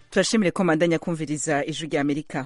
turashimire ko mandanya kumviriza ijwi rya Amerika.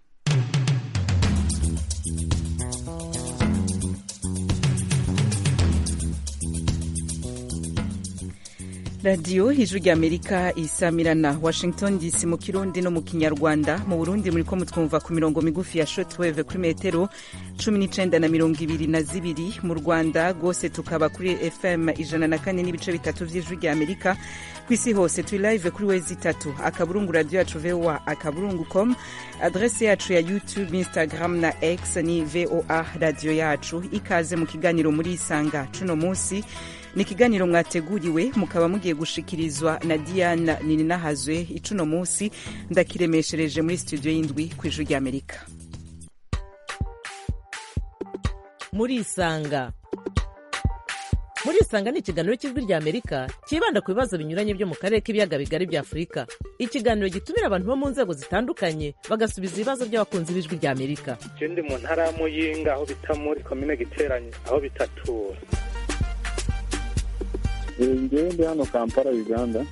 radiyo ijwi rya Amerika isamirana Washington DC mu Kirundi no mu Kinyarwanda. Mu Burundi muriko mutwumva ku mirongo migufi ya shortwave kuri metero 19 na 22. Mu Rwanda gose tukaba kuri FM 104 n'ibice bitatu vy'ijwi rya Amerika. Kwisi hose turi live kuri wezi 3 akaburungu radio yacu VOA akaburungu.com. Adresse yacu ya YouTube, Instagram na X ni VOA radio yacu. Ikaze mu kiganiro muri Isanga cuno munsi. Ni ikiganiro mwateguriwe mukaba mugiye gushikirizwa na Diana Nininahazwe. Icuno munsi ndakiremeshereje muri studio y'indwi kw'ijwi rya Amerika. Muri Isanga ni ikiganiro cy'ijwi rya Amerika kibanda ku bibazo binyuranye byo mu karere k'ibiyaga bigari bya Afurika. Ikiganiro gitumira abantu bo mu nzego zitandukanye bagasubiza ibibazo by'abakunzi b'ijwi rya Amerika. Je ndi mu ntara ya Muyinga aho bita muri commune Giteranye aho bitatura. Ngende hano Kampala Uganda.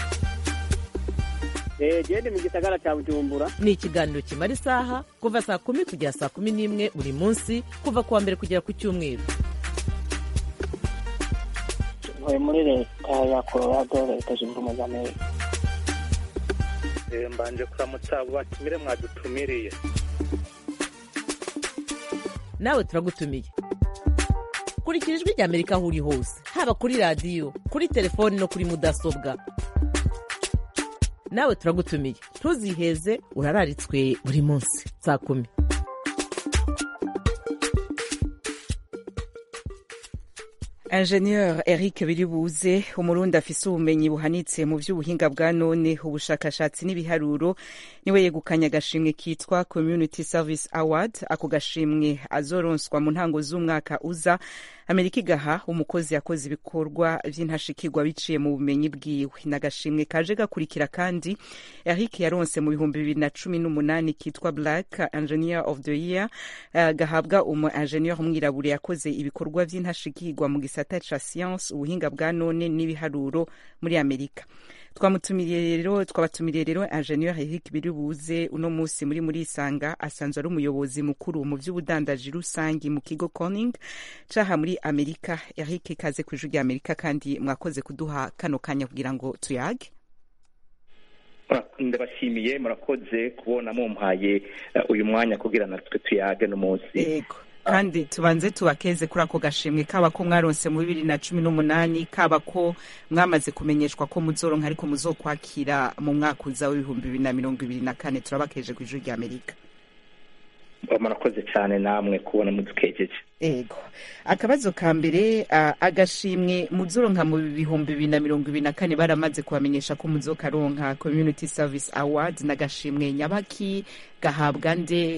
Gende mu gisagara cya Bujumbura. Ni ikiganiro kimara isaha kuva saa 10 kugera saa 11 buri munsi kuva kuwa mbere kugera ku cyumweru. Muri leta ya Colorado leta zunze ubumwe za Amerika. Mbanje kuramutsa batumire mwadutumiriye. Nawe turagutumiye. Kurikira ijwi rya Amerika aho uri hose, haba kuri radiyo, kuri telefoni no kuri mudasobwa. Nawe turagutumiye, ntuziheze, urararitswe buri munsi saa 10. Ingenieur Eric Biribuze, umurundi afise ubumenyi buhanitse mu vy'ubuhinga bwa none, ubushakashatsi n'ibiharuro, niwe yegukanye agashimwe kitwa Community Service Award. Ako gashimwe azoronswa mu ntango z'umwaka uza. Amerika igaha umukozi yakoze ibikorwa vy'intashikirwa biciye mu bumenyi bwiwe. N'agashimwe kaje gakurikira kandi Eric yaronse mu 2018 kitwa Black Engineer of the Year, gahabwa umu ingenieur mwirabure yakoze ibikorwa vy'intashikirwa mu gisata ca science, ubuhinga bwa none n'ibiharuro muri Amerika. Twabatumiriye rero ingenieur Eric Biribuze uno musi muri Isanga. Asanzwe ari umuyobozi mukuru mu vy'ubudandaji rusangi mu kigo Corning caha muri Amerika. Eric, kaze kw'ijwi rya Amerika kandi mwakoze kuduha kano kanya kugira ngo tuyage. Ndabashimiye, murakoze kubona mumpaye uyu mwanya kugira natwe tuyage no munsi. Yego, kandi tubanze tubakeze kuri ako gashimwe kaba ko mwaronse mu 2018, kaba ko mwamaze kumenyeshwa ko muzoronka ariko muzokwakira mu mwaka uza w'2024. Turabakeje kw'ijwi rya Amerika. Murakoze cyane namwe kubona mudukejeje. Ego, akabazo ka mbere, agashimwe muzoronka mu 2024 baramaze kubamenyesha ko muzokaronka Community Service Award. N'agashimwe nyabaki gahabwa nde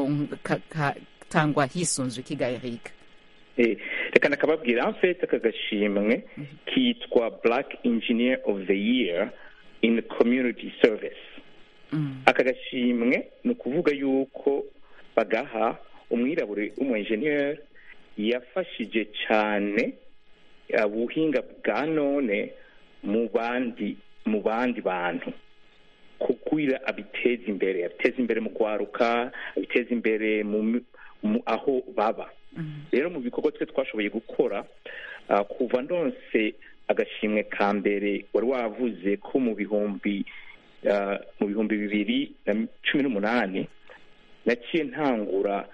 tangwa hisunzwe kiga Eric? Reka nakababwira, en fait akagashimwe kitwa Black Engineer of the Year in Community Service. Akagashimwe ni ukuvuga yuko bagaha umwirabure umu-engineer yafashije cyane ubuhinga bwa none mu bandi bantu kukwira abiteza imbere mu kwaruka, abiteza imbere aho baba. Rero mu bikorwa twe twashoboye gukora kuva ndonse agashimwe ka mbere wari wavuze ko mu bihumbi 2018 naciye ntangura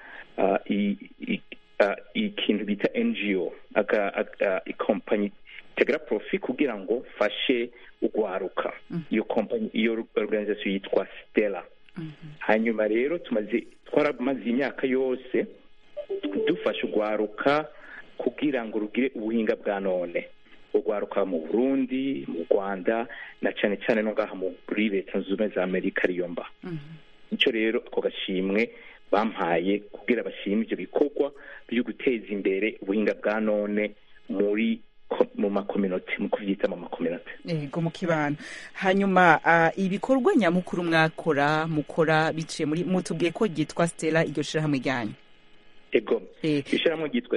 ikintu bita NGO, ikompanyi tegra profit kugira ngo fashe ugwaruka. Iyo organisation yitwa Stella. Hanyuma rero twaramaze imyaka yose dufasha ugwaruka kugira ngo rugire ubuhinga bwa none, ugwaruka mu Burundi, mu Rwanda na cyane cyane no ngaha muri leta zunze ubumwe za Amerika ariyo mba. Icyo rero ako gashimwe bampaye kugira bashime ibyo bikorwa byo guteza imbere ubuhinga bwa none mu makominoti, mu kuvyita mu makominoti. Ego, mu kibano. Hanyuma ibikorwa nyamukuru mukora biciye muri mutubwiye ko gitwa Stella, iryo shirahamwe ryanyu? Ego, ishirahamwe gitwa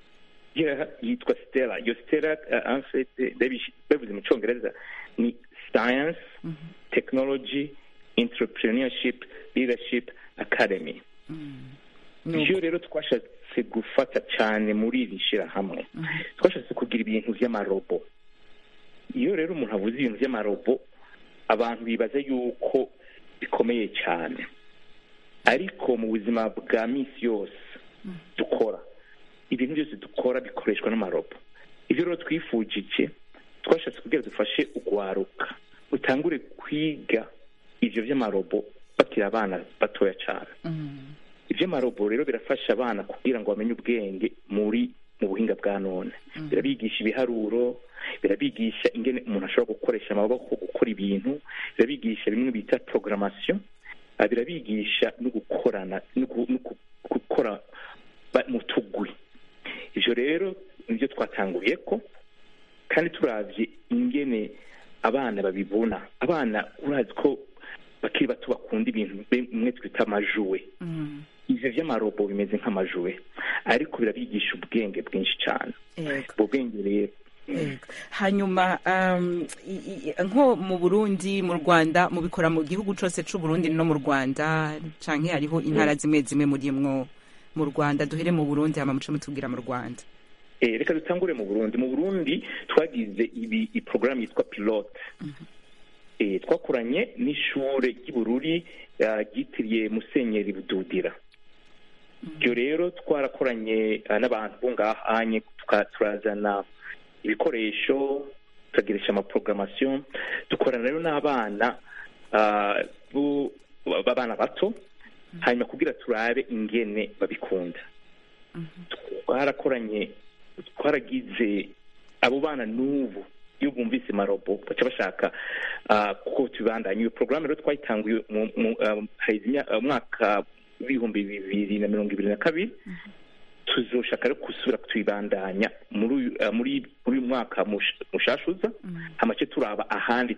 yitwa Stella. Iyo Stella en fait bavuze mu Congereza ni science, technology, entrepreneurship, leadership academy. Ivyo rero twashatse gufata cyane muri iri shirahamwe, twashatse kugira ibintu vy'amarobo. Iyo rero umuntu avuze ibintu vy'amarobo, abantu bibaza yuko bikomeye cyane, ariko mu buzima bwa misi yose dukora, ibintu byose dukora bikoreshwa n'amarobo. Ivyo rero twifujije, twashatse kugira dufashe ugwaruka utangure kwiga ivyo vy'amarobo bakiri abana batoya cyane. Ivy'amarobo rero birafasha abana kugira ngo bamenye ubwenge mu buhinga bwa none. Birabigisha ibiharuro, birabigisha ingene umuntu ashobora gukoresha amaboko gukora ibintu, birabigisha bimwe bita programmation, birabigisha no gukorana no gukora mu tugwi. Ivyo rero nivyo twatanguye ko, kandi turavye ingene abana babibona. Abana urazi ko bakiri bato bakunda ibintu bimwe twita amajuwe. Ivyo vy'amarobo bimeze nk'amajuwe, ariko birabigisha ubwenge bwinshi cyane. Ubwo bwenge rero hanyuma nko mu Burundi, mu Rwanda, mubikora mu gihugu cose c'u Burundi no mu Rwanda, canke hariho intara zimwe zimwe murimwo mu Rwanda? Duhere mu Burundi hama muce mutubwira mu Rwanda. Reka dutangure mu Burundi. Mu Burundi twagize program yitwa pilote. Twakoranye n'ishure ry'Ibururi ryitiriye Musenyeri Bududira. Ibyo rero twarakoranye n'abantu bo ngahanye, turazana ibikoresho, tukagirisha amaprogrammation, dukorana rero n'abana b'abana bato, hanyuma kugira turabe ingene babikunda. Twaragize abo bana n'ubu iyo bumvise amarobo baca bashaka kuko tubandanye. Iyo porogaramu rero twayitanguye mu mwaka w'ibihumbi 2022. Tuzoshaka rero gusubira tuyibandanya muri uyu mwaka mushashuza, hamace turaba ahandi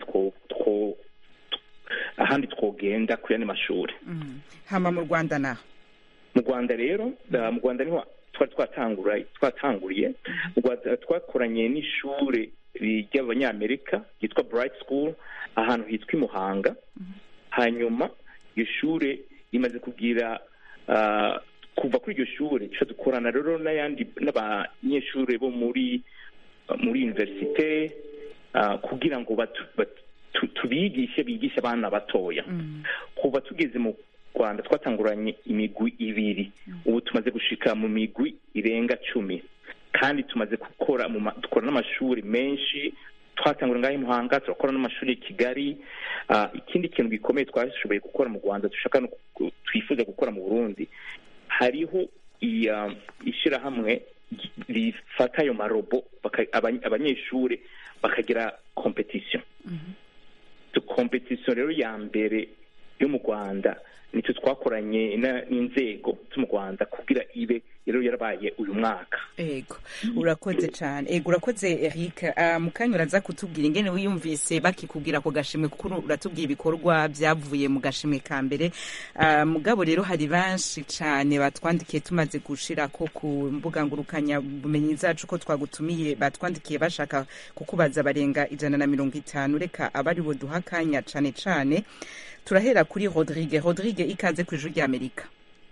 twogenda ku yandi mashuri. Hama mu Rwanda naho? Mu Rwanda rero, mu Rwanda niho twatanguriye. Mu Rwanda twakoranye n'ishure ry'Abanyamerika yitwa Bright School, ahantu hitwa i Muhanga. Hanyuma iyo shure imaze kugira kuva kuri iryo shure duca dukorana rero n'abanyeshure bo muri universite, kugira ngo bigishe abana batoya. Kuva tugeze mu Rwanda twatanguranye imigwi 2, ubu tumaze gushika mu migwi irenga 10, kandi tumaze dukora n'amashuri menshi. Twatangura ngaho i Muhanga, turakora n'amashuri i Kigali. Ikindi kintu gikomeye twashoboye gukora mu Rwanda twifuza gukora mu Burundi, hariho ishirahamwe rifata ayo marobo, abanyeshure bakagira competition. Competition rero ya mbere yo mu Rwanda nitwe twakoranye n'inzego zo mu Rwanda kugira ibe rero yarabaye uyu mwaka. Urakoze cyane. Urakoze Eric. Mukanya uraza kutubwira ingene wiyumvise bakikubwira ko gashimwe, kuko uratubwiye ibikorwa byavuye mu gashimwe ka mbere. Mugabo rero hari benshi cyane batwandikiye tumaze gushira ko ku mbuga ngurukanya bumenyi zacu ko twagutumiye, batwandikiye bashaka kukubaza barenga 150. Reka abari bo duhakanya cyane. Turahera kuri Rodrigue, ikaze ku Ijwi ry'Amerika.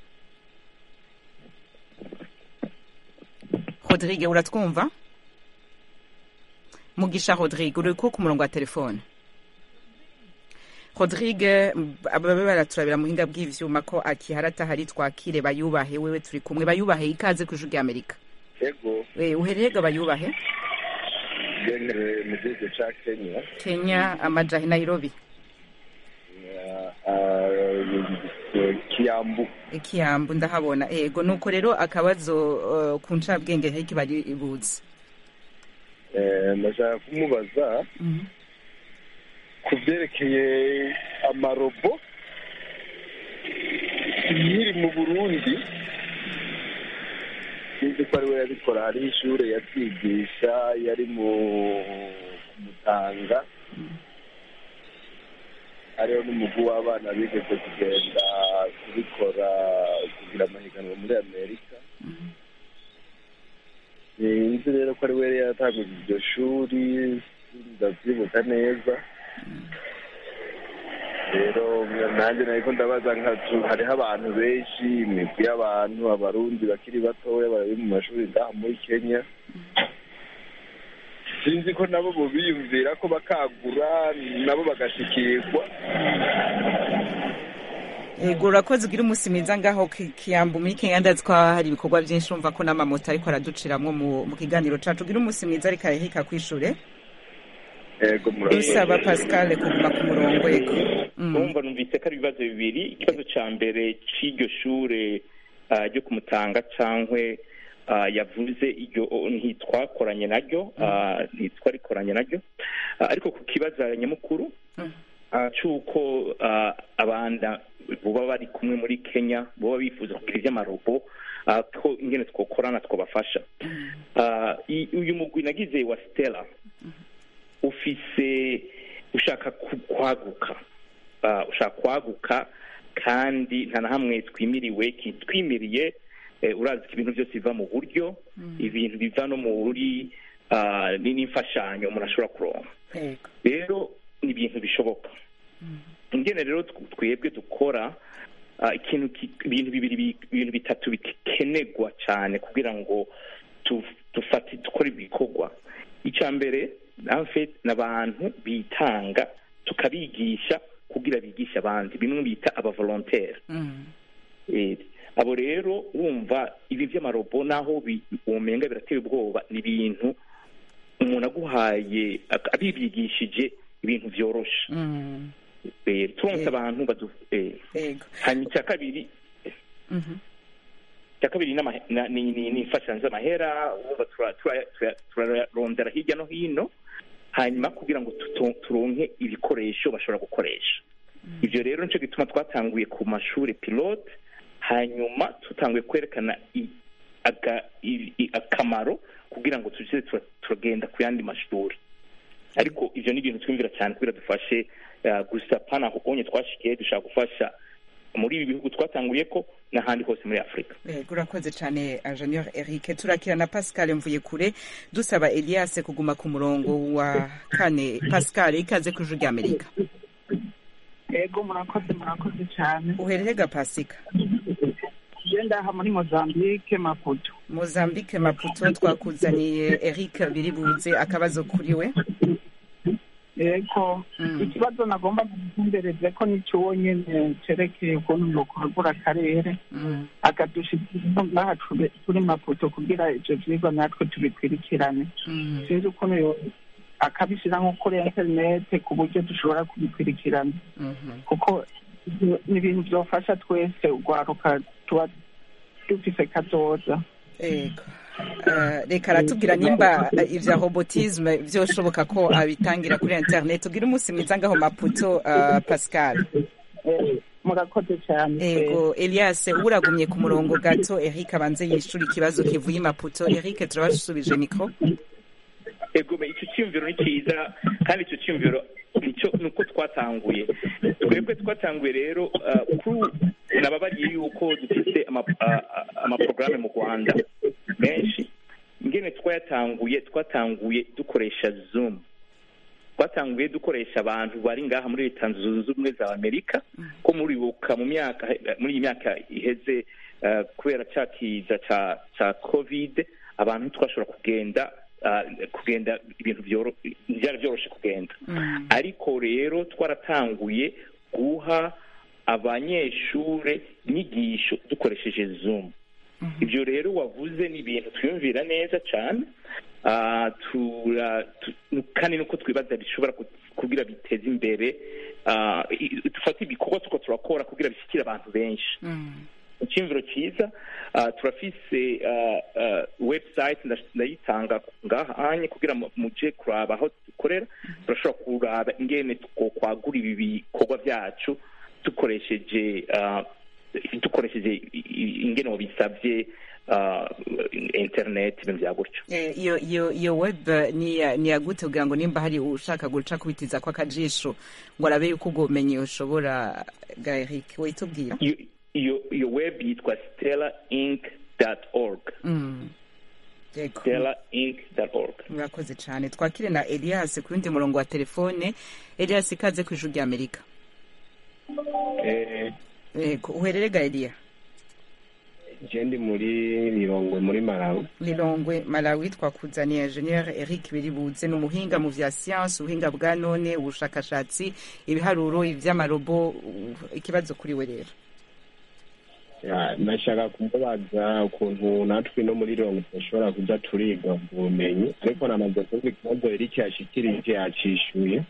Rodrigue, uratwumva? Mugisha Rodrigue, uri ku murongo wa telefone? Rodrigue, ababe baraturabira muhinga bw'ivyuma ko akiharata hari twakire Bayubahe. Wewe turi kumwe. Bayubahe, ikaze ku Ijwi ry'Amerika. Yego. Uherega Bayubahe? Mu gihugu ca Kenya. Kenya, amajahe Nairobi. Kiyambu ndahabona. Nuko rero akabazo ku ncabwenge heki bari ibuze. Ndashaka kumubaza ku byerekeye amarobo yiri mu Burundi. Sinzi ko ari we yabikora, hari ishure yatwigisha yari mu Mutanga, hariho n'umugwi w'abana bigeze kugenda kubikora kugira amahiganwa muri Amerika. Sinzi rero ko ari we yatanguje iryo shuri, ndavyibuka neza. rero nanjye nariko ndabaza hariho abantu benshi, imigwi y'abantu, abarundi bakiri batoya bari mu mashuri ngaha muri Kenya, sinzi ko nabo biyumvira ko bakagura nabo bagashikirwa. Ego urakoze ugira umunsi mwiza ngaho Kiyambu muri Kenya, ndazi ko hari ibikorwa byinshi umva ko n'amamoto ariko araduciramwo mu kiganiro cacu. Ugira umunsi mwiza ariko arahika kw'ishure. Ego Dusaba Pascal kuguma ku murongo. Ego umva numvise ko ari ibibazo bibiri. Ikibazo ca mbere c'iryo shure ryo kumutanga cankwe yavuze iryo ntitwakoranye naryo, ntitwarikoranye naryo, ariko ku kibazo nyamukuru c'uko abanda boba bari kumwe muri Kenya boba bifuza kugira ivy'amarobo ko ingene twokorana twobafasha. Uyu mugwi nagize wa Stella ufise ushaka kwaguka, kandi nta na hamwe twimiriye. Urazi ko ibintu byose biva mu buryo, ibintu biva no muri n'imfashanyo umuntu ashobora kuronka. Rero ni ibintu bishoboka. Ingene rero twebwe dukora ibintu bitatu bikenerwa cyane kugira ngo dukore ibikorwa. Icya mbere n'abantu bitanga tukabigisha kugira bigisha abandi, bimwe bita abavolontaire. Abo rero wumva ibi by'amarobo naho womenga birateye ubwoba, ni ibintu umuntu aguhaye abibigishije ibintu byoroshe. Turonse abantu hanyuma icya kabiri ni imfashanyo z'amahera, turarondera hirya no hino hanyuma kugira ngo turonke ibikoresho bashobora gukoresha. Ibyo rero nicyo gituma twatanguye ku mashuri pilote, hanyuma tutanguye kwerekana akamaro kugira ngo tuze turagenda ku yandi mashuri. Ariko ivyo ni ibintu twumvira cyane kugira dufashe gusa pana kukonye twashikiye, dushaka gufasha muri ibi bihugu twatanguye ko n'ahandi hose muri Afrika. Urakoze cyane Ingenieur Eric. Turakira na Pascal mvuye kure, dusaba Elias kuguma ku murongo wa kane. Pascal, ikaze ku Ijwi ry'Amerika. Ego murakoze cyane. Uhererega Pasika? Genda aha muri Mozambique Maputo. Mozambique Maputo, twakuzaniye Eric Biribuze akabazo kuri we. Ego ikibazo nagomba guhumbereza ko nicyo wonyene cerekeye ukuntu yokwagura akarere akadushikira ngaha turi Maputo kugira ivyo vyigwa natwe tubikwirikirane. Sinzi ukuntu akabishyira nko kuri interinete ku buryo dushobora kubikurikirana, kuko ni ibintu byofasha twese urwaruka tuba dufise kazoza. Reka aratubwira nimba ivya robotisme vyoshoboka ko abitangira kuri internet. Ugira umunsi mwiza ngaho Maputo Pascal. Murakoze cyane. Ego Elias uragumye ku murongo gato, Eric abanze yishura ikibazo kivuye Maputo. Eric turabashubije mikro. Ego icyo cyumviro ni cyiza, kandi icyo cyumviro nuko twatanguye twebwe rero nababariye yuko dufite amaprograme mu Rwanda menshi. Ingene twatanguye dukoresha Zoom, twatanguye dukoresha abantu bari ngaha muri Leta Zunze Ubumwe za Amerika, ko muribuka muri iyi myaka iheze kubera cyakiza ca COVID abantu twashobora kugenda ibintu byari byoroshe kugenda. Ariko rero twaratanguye guha abanyeshure inyigisho dukoresheje Zoom. Ibyo rero wavuze ni ibintu twiyumvira neza cyane, kandi nuko twibaza bishobora kugira biteze imbere, dufata ibikorwa tuko turakora kugira bishyikire abantu benshi. Icyumviro cyiza. Turafise website ndayitanga ngaha kugira muje kuraba aho dukorera. Turashobora kuraba ingene kwagura ibi bikorwa byacu dukoresheje ingene wabisabye internet, ibintu bya gutyo. Iyo web ni yagute kugira ngo nimba hari ushaka guca kubitiza kwa kajisho ngo arabe yuko ubwo bumenyi ushobora ga Eric witubwira? Iyo web yitwa stellainc.org. stellainc.org. murakoze cyane. Twakire na Elias ku yundi murongo wa telefone. Elias, ikaze ku ijuru rya Amerika. Yego, uhererega Elia? Jendi muri Lilongwe muri Malawi. Lilongwe Malawi. Twakuzaniye Engineer Eric Biribuze, n'umuhinga mu vya science, ubuhinga bwa none, ubushakashatsi, ibiharuro, ivy'amarobo. Ikibazo kuri we rero. Nashaka kumubaza ukuntu natwe no muri Lilongwe dushobora kuja turiga ubumenyi, ariko namaze kumva ikibazo Eric yashikirije yacishuye.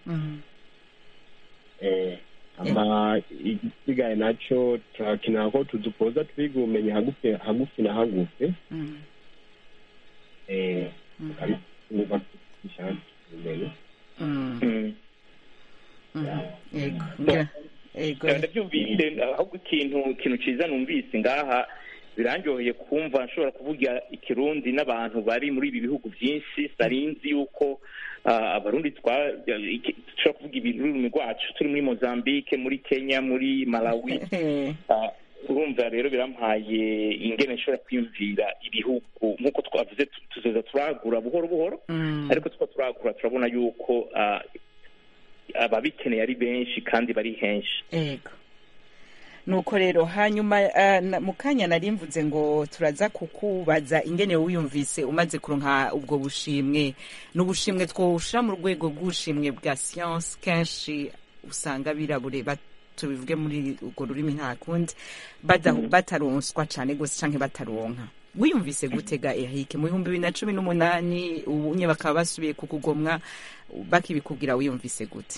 Ama igisigaye naco turakina ko tudupoza twiga ubumenyi hagufi na hagufi. Ndabyumvise ahubwo ikintu ciza numvise ngaha birangyoheye kumva nshobora kuvuga ikirundi n'abantu bari muri ibi bihugu byinshi. Sarinzi yuko abarundi dushobora kuvuga ibintu ururimi rwacu turi muri Mozambique, muri Kenya, muri Malawi. Urumva rero birampaye ingene nshobora kwiyumvira ibihugu nk'uko twavuze, tuzoza turagura buhoro buhoro, ariko tuko turagura turabona yuko ababikeneye ari benshi kandi bari henshi. Yego, nuko rero hanyuma mu kanya nari mvuze ngo turaza kukubaza ingene wiyumvise umaze kuronka ubwo bushimwe. N'ubushimwe twoshira mu rwego rw'ubushimwe bwa science, kenshi usanga birabure tubivuge muri urwo rurimi nta kundi bataronswa cane gose canke bataronka. Wiyumvise gutega Eric mu 2018 ubunye bakaba basubiye kukugomwa bakibikubwira, wiyumvise gute?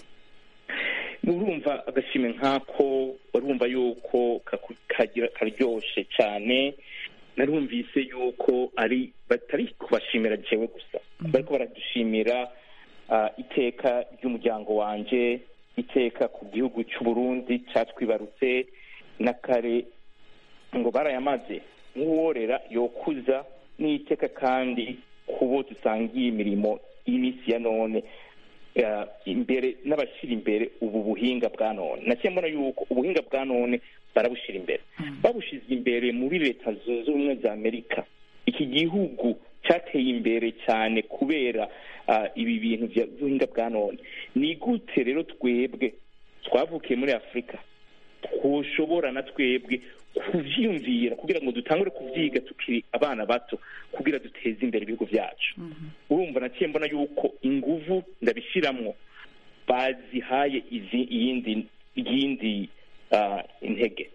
Urumva agashime nkako, urumva yuko karyoshe cyane. Narumvise yuko batari kubashimira jewe gusa, bariko baradushimira iteka ry'umuryango wanje, iteka ku gihugu cy'u Burundi cyatwibarutse na kare, ngo barayamaze nk'uworera yokuza n'iteka kandi kubo dusangiye imirimo y'imisi ya none imbere n'abashira imbere ubu buhinga bwa none. Naciye mbona yuko ubuhinga bwa none barabushira imbere, babushize imbere muri Leta Zunze Ubumwe za Amerika. Iki gihugu cyateye imbere cyane kubera ibi bintu by'ubuhinga bwa none. Ni gute rero twebwe twavukiye muri Afrika twoshobora na twebwe kuvyiyumvira kugira ngo dutangure kuvyiga tukiri abana bato kugira duteze imbere ibihugu byacu? Urumva naciye mbona yuko inguvu ndabishiramwo bazihaye iyindi intege.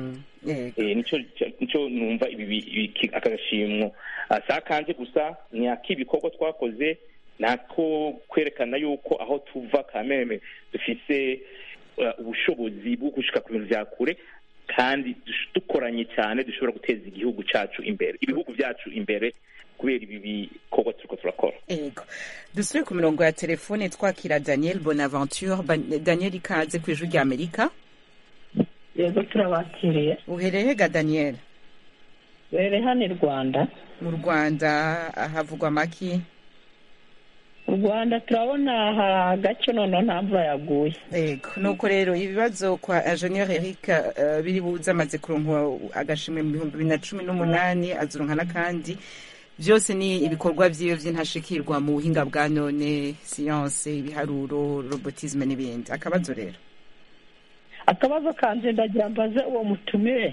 Nico numva ibi akagashimwo sakanje gusa ni akibikorwa twakoze nako kwerekana yuko aho tuva kameme dufise ubushobozi bwo gushika ku bintu vya kure, kandi dukoranye cyane dushobora guteza igihugu cyacu imbere, ibihugu byacu imbere kubera ibi bikorwa turiko turakora. Ego, dusubire ku mirongo ya telefone twakira Daniel Bonaventure. Daniel, ikaze ku ijuru rya Amerika. Yego, turabakiriye. Uhereye ga Daniel? Uhereye hano i Rwanda. Mu Rwanda havugwa maki? Mu Rwanda turabona hagacyo none nta mvura yaguye. Yego, nuko rero ibibazo kwa Engineer Eric Biribuze amaze kuronka agashimwe mu 2018 azuronka n'akandi. Byose ni ibikorwa vyiwe vy'intashikirwa mu buhinga bwa none, science, ibiharuro, robotisme n'ibindi. Akabazo rero, akabazo kanje ndagira mbaze uwo mutumire.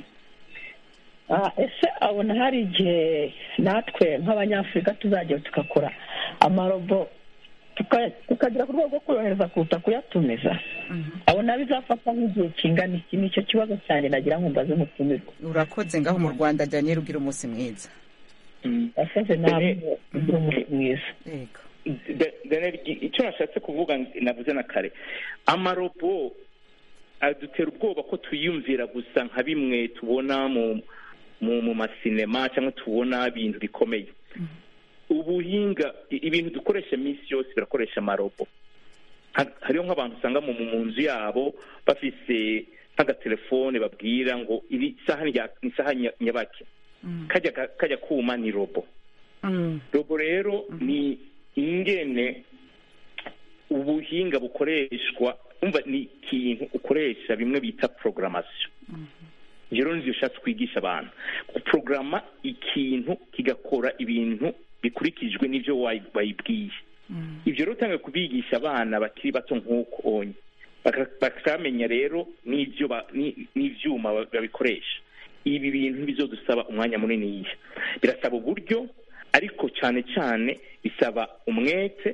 Ese abona hari igihe natwe nk'abanyafurika tuzajya tukakora amarobo tukagira ku rwego rwo kuyohereza kuruta kuyatumiza? Abona bizafata nk'igihe kingana iki? Nicyo kibazo cyane nagira ngo mbaze umutumirwa. Urakoze ngaho mu Rwanda Daniel, ugira umunsi mwiza. Asaze nawe ugira umunsi mwiza. Yego Daniel, icyo nashatse kuvuga navuze na kare, amarobo adutera ubwoba ko tuyumvira gusa nka bimwe tubona mu masinema cyangwa tubona ibintu bikomeye. Ubuhinga, ibintu dukoresha iminsi yose birakoresha amarobo. Hariho nk'abantu usanga mu nzu yabo bafise nk'agatelefone babwira ngo iri saha nyabaki, kajya kuma ni robo. Robo rero ni ingene ubuhinga bukoreshwa, umva ni ikintu ukoresha bimwe bita programmation. rero nivyo ushatse kwigisha abantu guprograma ikintu kigakora ibintu bikurikijwe n'ivyo wayibwiye. Ivyo rero utangiye kubigisha abana bakiri bato nk'uko onye bakamenya rero n'ivyuma babikoresha. Ibi bintu bizodusaba umwanya munini, birasaba uburyo, ariko cyane cyane bisaba umwete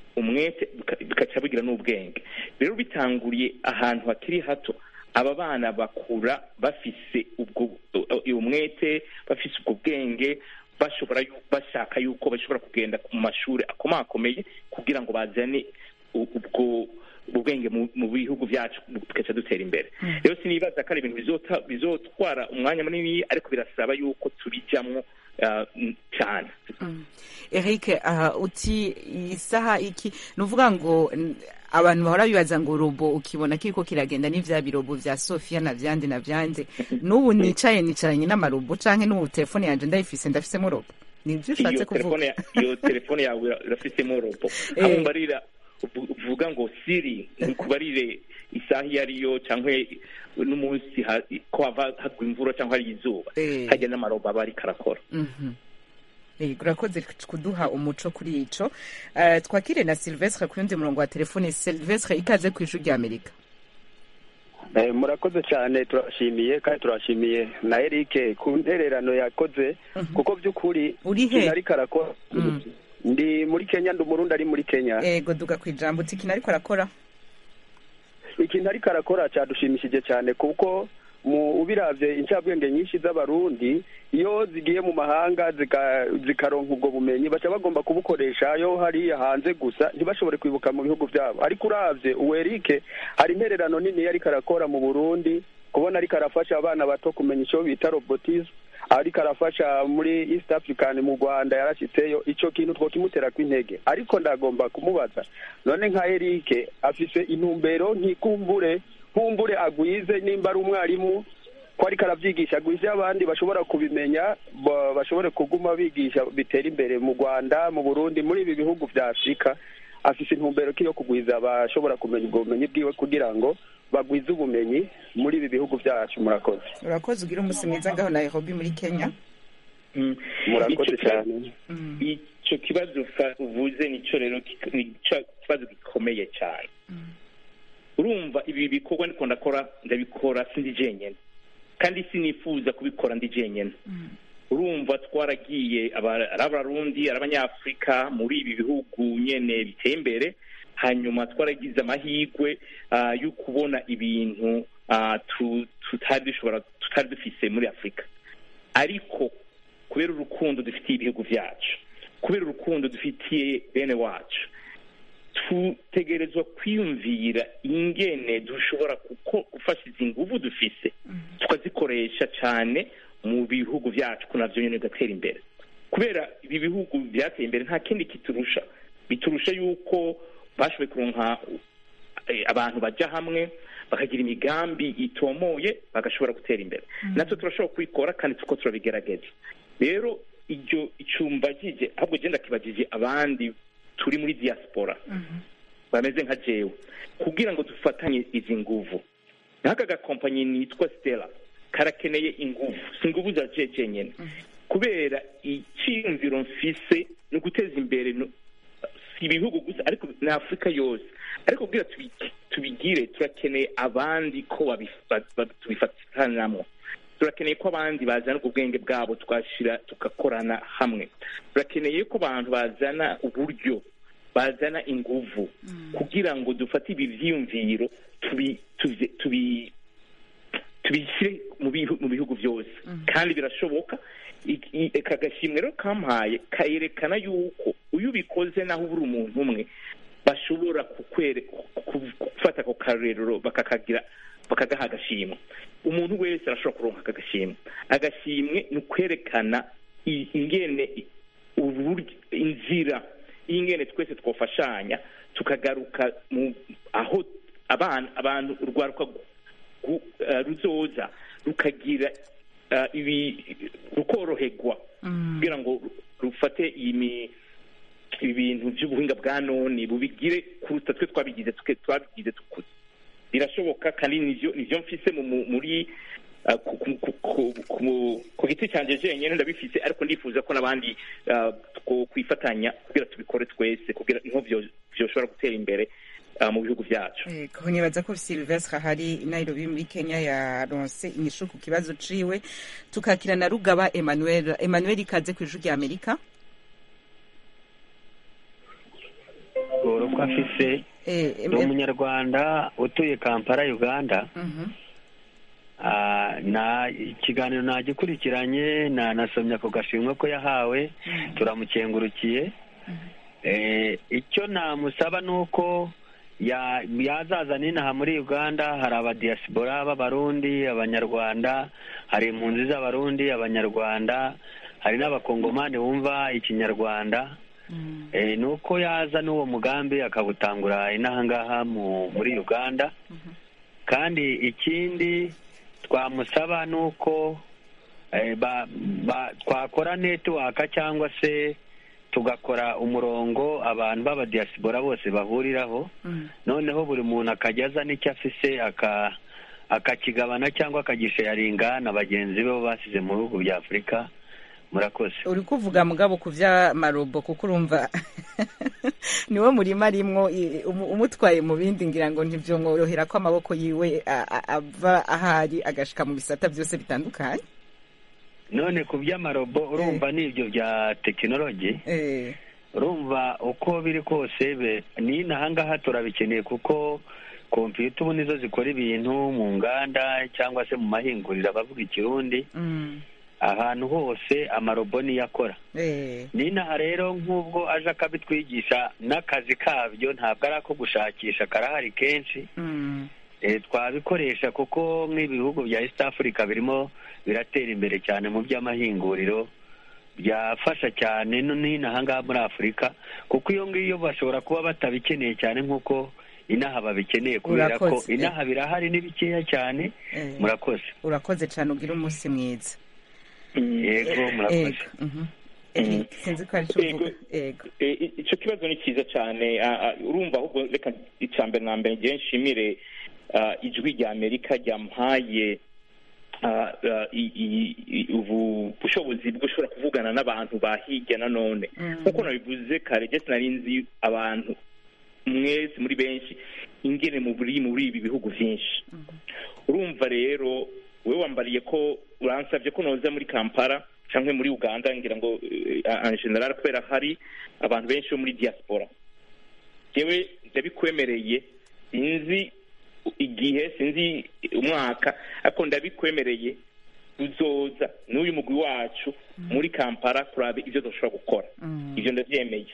bikaca bigira n'ubwenge. Rero bitanguriye ahantu hakiri hato, aba bana bakura bafise ubwo umwete, bafise ubwo bwenge, bashaka yuko bashobora kugenda mu mashuri akomakomeye kugira ngo bazane ubwo ubwenge mu bihugu byacu tukaca dutera imbere. Rero sinibaza ko ari ibintu bizotwara umwanya munini, ariko birasaba yuko tubijamwo cyane. Eric, uti isaha iki nuvuga ngo abantu bahora bibaza ngo robo ukibona kiriko kiragenda n'ivya birobo vya Sofia na vyande n'ubu nicaranye n'amarobo canke n'ubu telefone yanje ndafisemo robo, nivyo ushatse kuvuga? Iyo telefone yawe irafisemo robo, aho mbarira uvuga ngo Siri kubarire isaha iyo ariyo cyangwa n'umunsi ko hava hagwa imvura cyangwa hari izuba, hajya n'amarobo aba ariko arakora. Urakoze kuduha umuco kuri ico. Twakire na Silvestre ku yundi murongo wa telefone. Silvestre, ikaze ku Ijwi ry'Amerika. Murakoze cyane, turashimiye kandi turashimiye na Eric ku ntererano yakoze, kuko by'ukuri kinari karakora. Ndi muri Kenya, ndi Umurundi ari muri Kenya. Ego duga kwijambo uti kinari karakora. Ikintu ariko arakora cyadushimishije cyane, kuko ubiravye incabwenge nyinshi z'abarundi iyo zigiye mu mahanga zikaronka ubwo bumenyi baca bagomba kubukoresha yo hariya hanze gusa, ntibashobore kwibuka mu bihugu byabo. Ariko uravye Uwerike hari intererano nini yariko arakora mu Burundi, kubona ariko arafasha abana bato kumenya icyo bita robotisme, ariko arafasha muri East African mu Rwanda yarashitseyo. Ico kintu twokimutera kw'intege, ariko ndagomba kumubaza none nka Eric afise intumbero nkikumbure agwize nimba ari umwarimu ko ariko aravyigisha, agwize abandi bashobora kubimenya, bashobore kuguma bigisha bitera imbere mu Rwanda, mu Burundi, muri ibi bihugu vya Afrika. Afise intumbero yo kugwiza bashobora kumenya ubwo bumenyi bwiwe kugira ngo bagwize ubumenyi muri ibi bihugu byacu. Murakoze. Urakoze, ugira umunsi mwiza ngaho Nairobi muri Kenya. Murakoze cyane. Ico kibazo uvuze nico rero kibazo gikomeye cyane. Urumva ibi bikorwa ndiko ndakora ndabikora sindi jenyene, kandi sinifuza kubikora ndi jenyene. Urumva twaragiye abarundi abanyafrika muri ibi bihugu nyene biteye imbere, hanyuma twaragize amahirwe yo kubona ibintu tutari dufise muri Afrika. Ariko kubera urukundo dufitiye ibihugu vyacu, kubera urukundo dufitiye bene wacu, tutegerezwa kwiyumvira ingene dushobora gufasha izi nguvu dufise tukazikoresha cyane mu bihugu vyacu kunavyo nyene gatera imbere. Kubera ibi bihugu byateye imbere nta kindi biturusha yuko bashoboye kuronka abantu bajya hamwe bakagira imigambi itomoye bagashobora gutera imbere. Natwe turashobora kubikora kandi tuko turabigerageza. Rero iryo icumbagije ahubwo genda kibagije abandi turi muri diaspora bameze nka jewe kugira ngo dufatanye izi nguvu. N'aka gakompanyi nitwa Stella karakeneye inguvu, si inguvu za jeje nyene, kubera icyumviro mfise no guteza imbere si ibihugu gusa ariko na Afrika yose. Ariko kugira tubigire turakeneye abandi ko tubifatanamo, turakeneye ko abandi bazana ubwenge bwabo tugakorana hamwe. Turakeneye ko abantu bazana uburyo, bazana inguvu kugira ngo dufate ibi vyiyumviro tubishyire mu bihugu byose. Kandi birashoboka. Aka gashimwe rero kampaye kayerekana yuko uyu bikoze naho ubura umuntu umwe bashobora gufata ako karero bakagaha agashimwe. Umuntu wese arashobora kuronka aka gashimwe. Agashimwe ni ukwerekana ingene inzira ingene twese twofashanya tukagaruka aho abantu urwaruka ruzoza rukagira rukoroherwa kugira ngo rufate ibintu by'ubuhinga bwa none bubigire kuruta twe twabigize tukuze. Birashoboka kandi nivyo mfise muri ku giti cyanjye jenyine ndabifite, ariko ndifuza ko n'abandi kwifatanya kugira tubikore twese kugira niho byoshobora gutera imbere mu bihugu byacu. Nibaza ko Sylvestre hari Nairobi muri Kenya yaronse inyishu ku kibazo ciwe. Tukakira na Rugaba Emmanuel ikaze ku ijwi rya Amerika. Ko afise umunyarwanda utuye Kampala Uganda. Na ikiganiro nagikurikiranye nasomye ako gashimwe ko yahawe, turamukengurukiye. Icyo namusaba nuko yazaza n'inaha muri Uganda. Hari abadiaspora b'abarundi, abanyarwanda, hari impunzi z'abarundi, abanyarwanda, hari n'abakongomani bumva ikinyarwanda. Nuko yaza n'uwo mugambi akawutangura inaha ngaha muri Uganda. Kandi ikindi twamusaba nuko twakora network cyangwa se tugakora umurongo abantu b'abadiaspora bose bahuriraho, noneho buri muntu akajyaza n'icyo afise akakigabana cyangwa akagisharinga na bagenzi be basize mu bihugu bya Afurika. Murakoze. Uri kuvuga mugabo ku vy'amarobo kuko urumva niwe murima rimwo umutwaye mu bindi, ngira ngo ntivyomworohera ko amaboko yiwe ava ahari agashika mu bisata byose bitandukanye. None ku by'amarobo urumva n'ibyo bya tekinoloji, urumva uko biri kose n'inaha ngaha turabikeneye kuko kompiyuta ubu nizo zikora ibintu mu nganda cyangwa se mu mahinguriro abavuga ikirundi. Ahantu hose amarobo niyo akora. N'inaha rero nk'ubwo aje akabitwigisha n'akazi kabyo ntabwo ari ako gushakisha, karahari kenshi. Twabikoresha kuko nk'ibihugu bya East Africa birimo biratera imbere cyane mu by'amahinguriro, byafasha cyane n'inaha ngaha muri Afurika, kuko iyo ngiyo bashobora kuba batabikeneye cyane nk'uko inaha babikeneye, kubera ko inaha birahari ni bikeya cyane. Murakoze. Urakoze cyane, ugira umunsi mwiza. Yego, murakoze. Icyo kibazo ni cyiza cyane. Urumva ahubwo reka icyambere na mbere ngiye nshimire ijwi rya Amerika ryamuhaye ubushobozi bwo ushobora kuvugana n'abantu bahirya na none. Nk'uko nabivuze kare, jye sinari nzi abantu mwese muri benshi ingene muri ibi bihugu byinshi. Urumva rero wewe wambariye ko uransabye ko noza muri Kampala cyangwa muri Uganda, ngira ngo en general kubera hari abantu benshi bo muri diaspora. Yewe ndabikwemereye, sinzi igihe, sinzi umwaka, ariko ndabikwemereye uzoza n'uyu mugwi wacu muri Kampala kuraba ibyo dushobora gukora. Ibyo ndabyemeye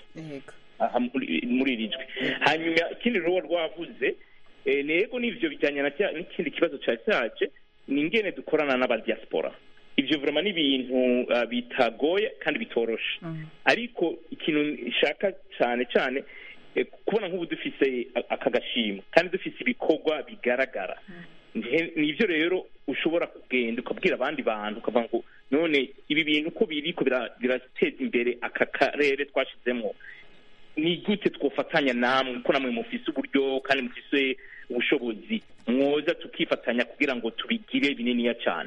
muri iri jwi. Hanyuma ikindi rero rwavuze nego n'ivyo bijyanye n'ikindi kibazo cyaje ni ingene dukorana n'abadiaspora. Ibyo vraiment ni ibintu bitagoye kandi bitoroshe, ariko ikintu nshaka cyane cyane kubona nk'ubu dufise akagashimo kandi dufise ibikorwa bigaragara. Nivyo rero ushobora kugenda ukabwira abandi bantu ukavuga ngo none ibi bintu ko biriko birateza imbere aka karere twashizemo, ni gute twofatanya namwe ko namwe mufise uburyo kandi mufise ubushobozi, mwoza tukifatanya kugira ngo tubigire bininiya cyane.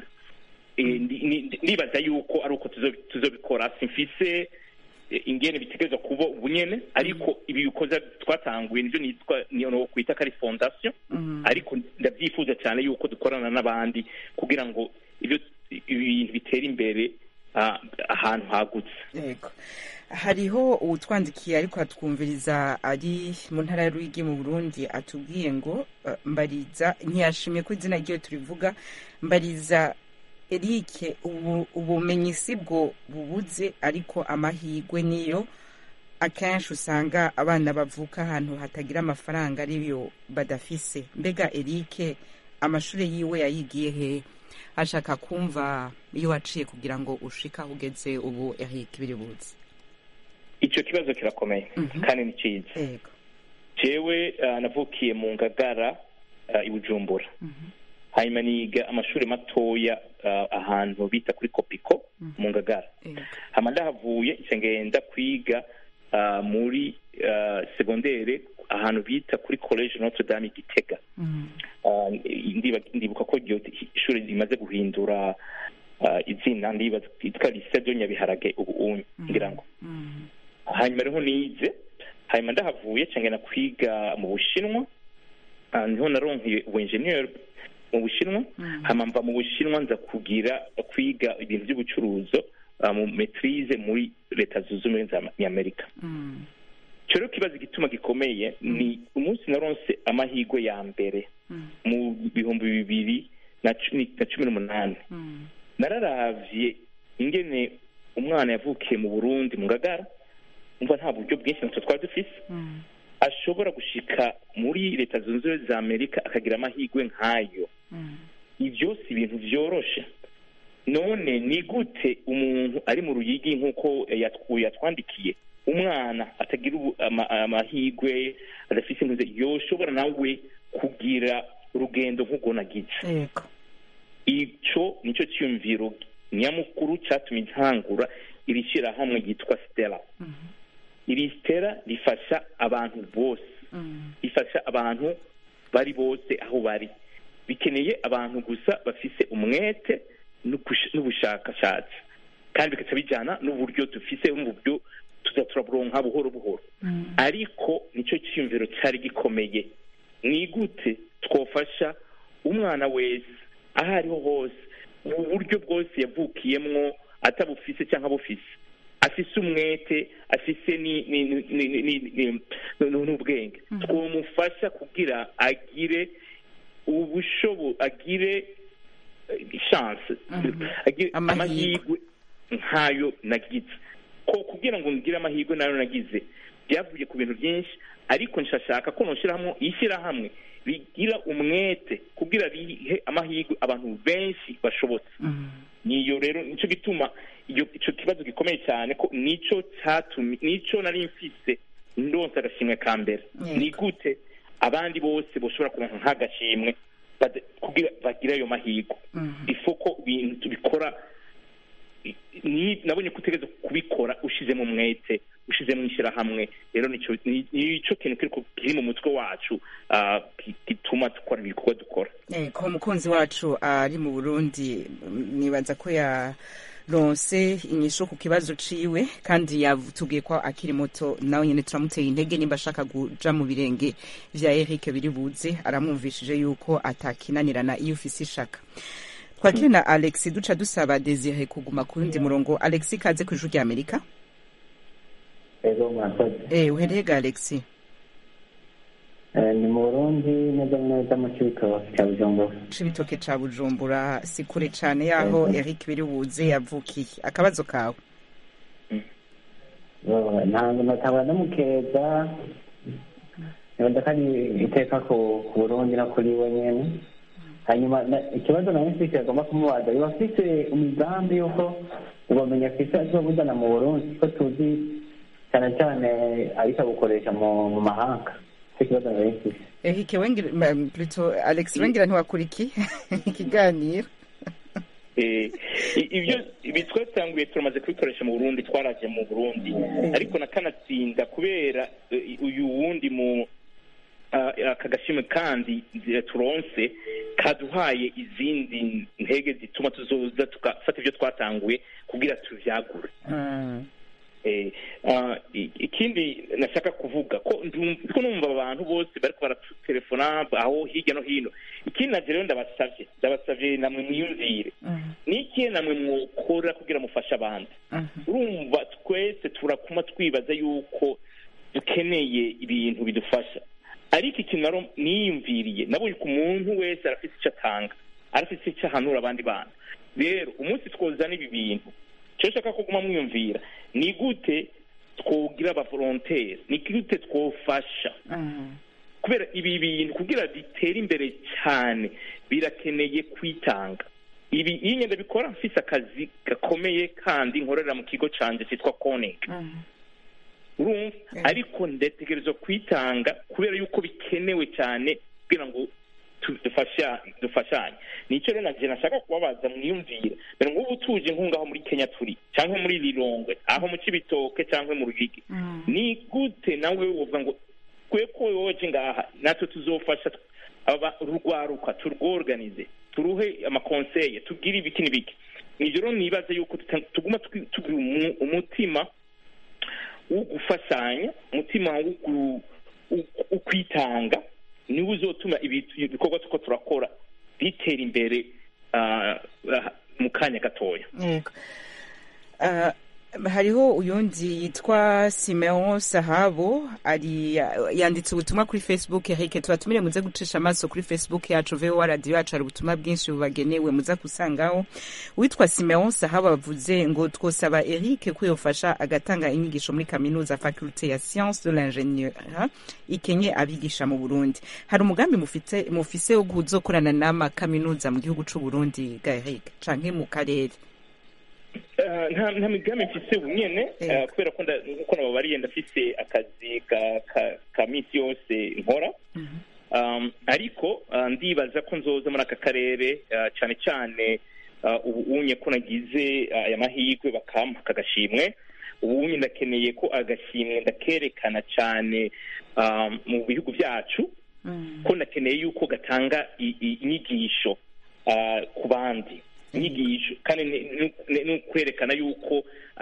Nibaza yuko ari uko tuzobikora. Simfise ingene bitegerezwa kuba ubunyene, ariko ibi bikoza twatanguye nivyo no kwita kari fondation, ariko ndavyifuza cyane yuko dukorana n'abandi kugira ngo ibintu bitera imbere ahantu hagutse. Yego, hariho utwandikiye ariko atwumviriza ari mu ntara ya Ruyigi mu Burundi, atubwiye ngo mbariza, ntiyashimye ko izina ryo turivuga, mbariza Eric, ubumenyi si bwo bubuze, ariko amahirwe niyo akenshi usanga abana bavuka ahantu hatagira amafaranga ariyo badafise. Mbega Eric amashuri yiwe yayigiye he? Ashaka kumva iyo waciye kugira ngo ushika ugeze ubu Eric biribuze. Icyo kibazo kirakomeye kandi ni cyiza. Jewe navukiye mu Ngagara i Bujumbura. Hanyuma niga amashuri matoya ahantu bita kuri Kopiko mu Ngagara. Hama ndahavuye ngenda kwiga muri secondaire ahantu bita kuri College Notre Dame Gitega. ndibuka ko iryo ishuri rimaze guhindura izina ndibaza yitwa lycée de Nyabiharage ubu ngira ngo hanyuma rero nize hanyuma ndahavuye cyangwa kwiga mu Bushinwa niho naronkeye ubuengineer mu Bushinwa hanyuma mva mu Bushinwa nza kwiga ibintu by'ubucuruzo mu maîtrise muri leta zunze ubumwe za Amerika. Cyo kibazo gituma gikomeye ni umunsi naronse amahirwe ya mbere mu 2018 nararavye ingene umwana yavukiye mu Burundi mu Ngagara umva nta buryo bwinshi natwe twari dufise ashobora gushika muri leta zunze ubumwe za Amerika akagira amahirwe nk'ayo. Ibyo si ibintu vyoroshe. None ni gute umuntu ari mu Ruyigi nk'uko yatwandikiye umwana atagira amahirwe adafise impuze yoshobora nawe kugira urugendo nk'ubwo nagize. Ico nico cyumviro nyamukuru cyatumye ntangura iri shyirahamwe ryitwa Stella. Iri Stella rifasha abantu bose, rifasha abantu bari bose aho bari, bikeneye abantu gusa bafise umwete n'ubushakashatsi kandi bikaca bijyana n'uburyo dufise mu buryo tuzaturaburonka buhoro buhoro. Ariko nicyo cyumviro cyari gikomeye, ni gute twofasha umwana wese aho ariho hose mu buryo bwose yavukiyemwo atabufise cyangwa bufise, afise umwete, afise n'ubwenge, twomufasha kugira agire agire chance, agire amahirwe nkayo nagize. Ko kugira ngo ngire amahirwe nayo nagize byavuye ku bintu byinshi, ariko nshashaka ko noshyirahamwe ishyirahamwe rigira umwete kugira rihe amahirwe abantu benshi bashobotse. Niyo rero nicyo gituma icyo kibazo gikomeye cyane ko nico nari mfise ndonsa agashimwe ka mbere. Ni gute abandi bose boshobora kuronka nk'agashimwe kugira bagira ayo mahirwe. Ifoko ibintu tubikora nabonye kutegeza kubikora ushizemo umwete, ushizemo ishyirahamwe. Rero nico kintu kiri mu mutwe wacu gituma dukora ibikorwa dukora. Ko umukunzi wacu ari mu Burundi nibaza ko yaronse inyisho ku kibazo ciwe kandi yatubwiye ko akiri muto, nawe nyene turamuteye intege nimba ashaka kuja mu birenge vya Eric Biribuze, aramwumvishije yuko atakinanirana iyo ufise ishaka. Twakire na Alex duca dusaba Desire kuguma ku rundi murongo. Alex kaze ku ijuru rya Amerika. Uhereye ga Alex? Ni mu Burundi neza neza mu Cibitoke ca Bujumbura, si kure cane yaho Eric Biribuze yavukiye. Akabazo kawe? ntabwo natabona n'umukeza ndakari iteka ku Burundi no kuri we nyene. Hanyuma ikibazo nawe mfite agomba kumubaza, iyo afite imigambi yuko ubamenya afite azobuzana mu Burundi ko tuzi cyane cyane ariko gukoresha mu mahanga. Ikibazo nawe mfite Eric Wengira plutôt Alex Wengira ntiwakuriki ikiganiro ibyo bitwatanguye turamaze kubikoresha mu Burundi, twaraje mu Burundi ariko nakanatsinda kubera uyu wundi mu akagashimwe kandi turonse kaduhaye izindi ntege zituma tuzoza tukafata ibyo twatanguye kugira tuvyagure. Ikindi nashaka kuvuga ko numva abantu bose bariko baratelefona aho hirya no hino. Ikindi naje ndabasavye namwe mwiyumvire niki namwe mwokora kugira mufasha abandi. Urumva twese turakuma twibaza yuko dukeneye ibintu bidufasha, ariko ikintu niyumviriye nabonye ko umuntu wese arafite icyo atanga, arafite icyo ahanura abandi bantu. Rero umunsi twozana ibi bintu cyo shaka kuguma mwiyumvira ni gute twogira aba volontaire, ni gute twofasha kubera ibi bintu kugira bitere imbere cyane birakeneye kwitanga. Ibi inyenda bikora mfise akazi gakomeye kandi nkorera mu kigo canje cyitwa Koning. Urumva ariko ndategerezwa kwitanga kubera yuko bikenewe cyane kugira ngo dufashanye. Nicyo rero naje nashaka kubabaza mwiyumvire, mbere ngo tuje nkungaho muri Kenya turi cyangwa muri Lilongwe aho mu Cibitoke cyangwa mu Rugigi, ni gute nawe wovuga ngo kwe ko woje ngaha natwe tuzofasha rugwaruka turworganize, turuhe amakonseye, tugire ibiki n'ibiki. Nivyo rero nibaza yuko tuguma tugira umutima wo gufashanya, umutima wo kwitanga, niwo uzotuma ibikorwa tuko turakora bitera imbere mu kanya gatoya. Hariho uyundi yitwa Simeon Sahabo yanditse ubutumwa kuri Facebook. Eric, tubatumire muze gucisha amaso kuri Facebook yacu VOA Radio yacu, hari ubutumwa bwinshi bubagenewe muza kusangaho. Witwa Simeon Sahabo bavuze ngo twosaba Eric ko yofasha agatanga inyigisho muri kaminuza faculté ya Sciences de l'Ingénieur ikenye abigisha mu Burundi. Hari umugambi mufise wo kuzokorana n'ama kaminuza mu gihugu c'u Burundi ga Eric canke mu karere? Nta migambi mfise ubu nyene, kubera ko nkuko nababariye ndafise akazi ka misi yose nkora, ariko ndibaza ko nzoza muri aka karere cyane cyane ubu unye ko nagize aya mahirwe bakampa akagashimwe. Ubu unye ndakeneye ko agashimwe ndakerekana cyane mu bihugu byacu, ko ndakeneye yuko gatanga inyigisho ku bandi, inyigisho kandi n'ukwerekana yuko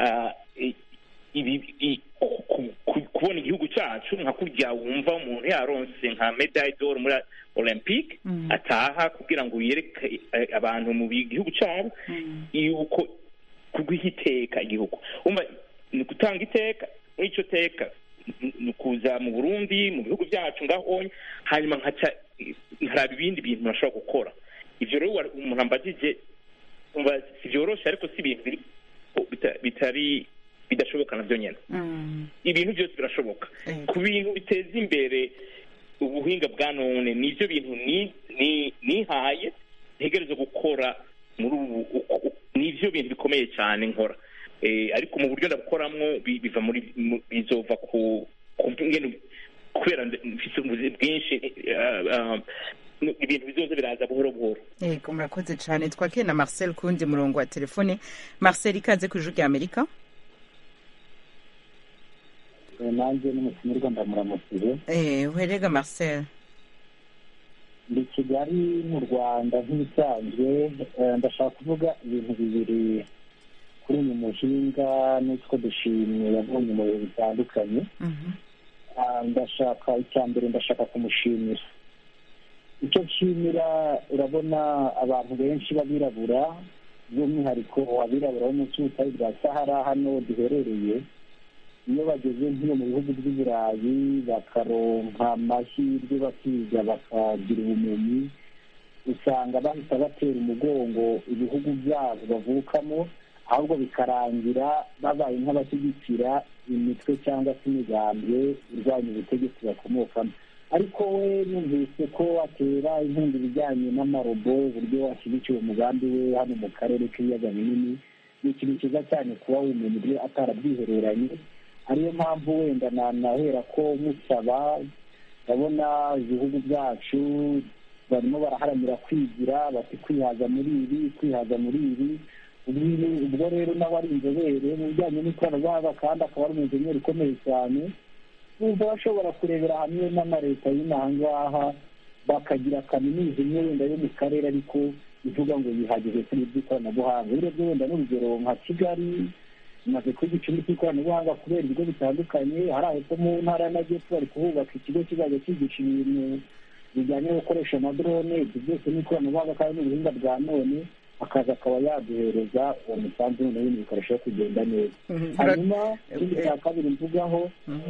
kubona igihugu cyacu nka kurya wumva umuntu yaronse nka medaille d'or muri Olympique ataha kugira ngo yereke abantu mu gihugu cyabo yuko kuguha iteka igihugu. Ni gutanga iteka, n'icyo teka ni kuza mu Burundi, mu bihugu byacu ngaho, hanyuma nkaraba ibindi bintu nashobora gukora. Ivyo rero umuntu ambajije si vyoroshe, ariko si ibintu bidashoboka navyo nyene. Ibintu byose birashoboka ku bintu biteza imbere ubuhinga bwa none. Nivyo bintu nihaye ntegereza gukora muri ubu, nivyo bintu bikomeye cyane nkora, ariko mu buryo ndabukoramwo biva bizova ku ngene, kubera mfise ubuzi bwinshi, ibintu bizoza biraza buhoro buhoro. Yego, murakoze cyane. Twakire na Marcel kundi murongo wa telefone. Marcel, ikaze ku Ijwi ry'Amerika. Nanjye n'umutumirwa ndamuramukije. Uherega Marcel? Ndi Kigali mu Rwanda nk'ibisanzwe. Ndashaka kuvuga ibintu bibiri kuri uyu muhinga n'utwo dushimwe yabonye mu bihe bitandukanye. Ndashaka icya mbere, ndashaka kumushimira. Icyo nshimira, urabona abantu benshi b'abirabura, by'umwihariko abirabura bo mu cy'ubutayu bwa Sahara hano duherereye, iyo bageze nk'iyo mu bihugu by'i Burayi bakaronka amahirwe bakiga bakagira ubumenyi, usanga bahita batera umugongo ibihugu byabo bavukamo, ahubwo bikarangira babaye nk'abashyigikira imitwe cyangwa se imigambwe irwanya ubutegetsi bakomokamo. Ariko we numvise ko atera inkunga ibijyanye n'amarobo, uburyo ashyigikiye umugambi we hano mu karere k'ibiyaga binini. Ni ikintu cyiza cyane kuba ubumenyi bwe atarabyihereranye. Ariyo mpamvu wenda nanahera ko musaba, ndabona ibihugu byacu barimo baraharanira kwigira, bati kwihaza muri ibi, kwihaza muri ibi. Ubwo rero nawe ari inzobere mu bijyanye n'ikoranabuhanga kandi akaba ari umujeniyeri ukomeye cyane. Bumva bashobora kurebera hamwe n'amaleta y'inaha ngaha bakagira kaminuza imwe wenda yo mu karere ariko ivuga ngo yihagije kuri iby'ikoranabuhanga. Urebye wenda n'urugero nka Kigali imaze kwiga icumbi cy'ikoranabuhanga kubera ibigo bitandukanye. Hari aho mu ntara y'Amajyepfo bari kuhubaka ikigo kizajya cyigisha ibintu bijyanye no gukoresha amadrone. Ibyo byose n'ikoranabuhanga kandi n'ubuhinga bwa none, akaza akaba yaduhereza uwo musanzu noneho ibintu bikarushaho kugenda neza. Hanyuma ikindi cya kabiri mvugaho,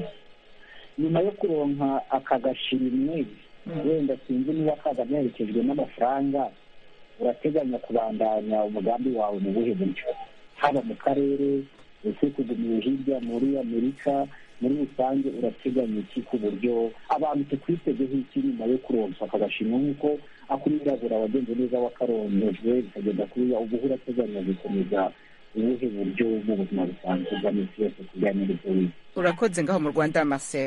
nyuma yo kuronka aka gashimwe, wenda sinzi niba kaza gaherekejwe n'amafaranga, urateganya kubandanya umugambi wawe mu buhe buryo, haba mu karere ese kugumiye hirya muri Amerika, muri rusange urateganya iki ku buryo abantu tukwitegeho iki nyuma yo kuronka aka gashimwe? Nk'uko akuriraburira wagenze neza wakarongejwe bikagenda kuriya, ubu urateganya gukomeza ubuhe buryo mu buzima busanzwe bwa minsi yose kujyanye n'ibyo wize? Urakoze ngaho mu Rwanda Marcel.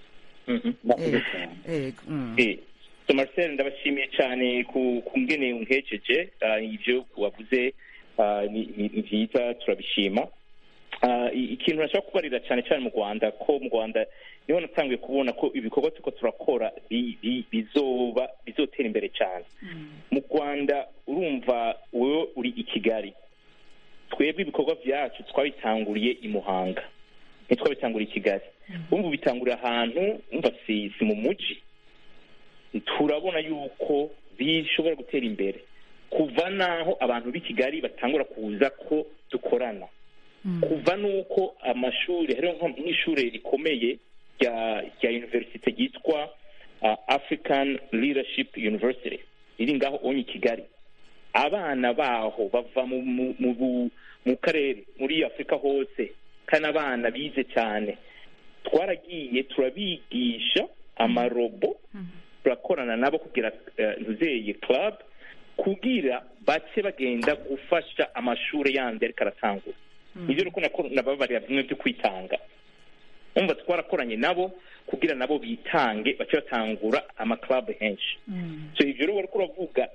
Marcel, ndabashimiye cyane ku ngene unkejeje. Ivyo wavuze ni byiza, turabishima. ikintu nashaka kubarira cyane cyane mu Rwanda, ko mu Rwanda niho natangiye kubona ko ibikorwa turiko turakora bizotera imbere cyane. Mu Rwanda urumva wewe uri i Kigali, twebwe ibikorwa byacu twabitanguriye i Muhanga, ntitwabitanguriye i Kigali. Urumva bitangurira ahantu umva si mu muji, turabona yuko bishobora gutera imbere kuva naho abantu b'i Kigali batangura kuza ko dukorana, kuva nuko amashuri hariho nk'ishuri rikomeye rya university ryitwa African Leadership University riri ngaho onye Kigali. Abana baho bava mu karere muri Afrika hose, kandi abana bize cyane. Twaragiye turabigisha amarobo, turakorana nabo kugira ntuzeye club kugira bace bagenda gufasha amashuri yandi ariko aratangura. Nivyo nuko nababarira bimwe byo kwitanga. Umva twarakoranye nabo kugira nabo bitange bace batangura ama club henshi. So ivyo rero bariko ravuga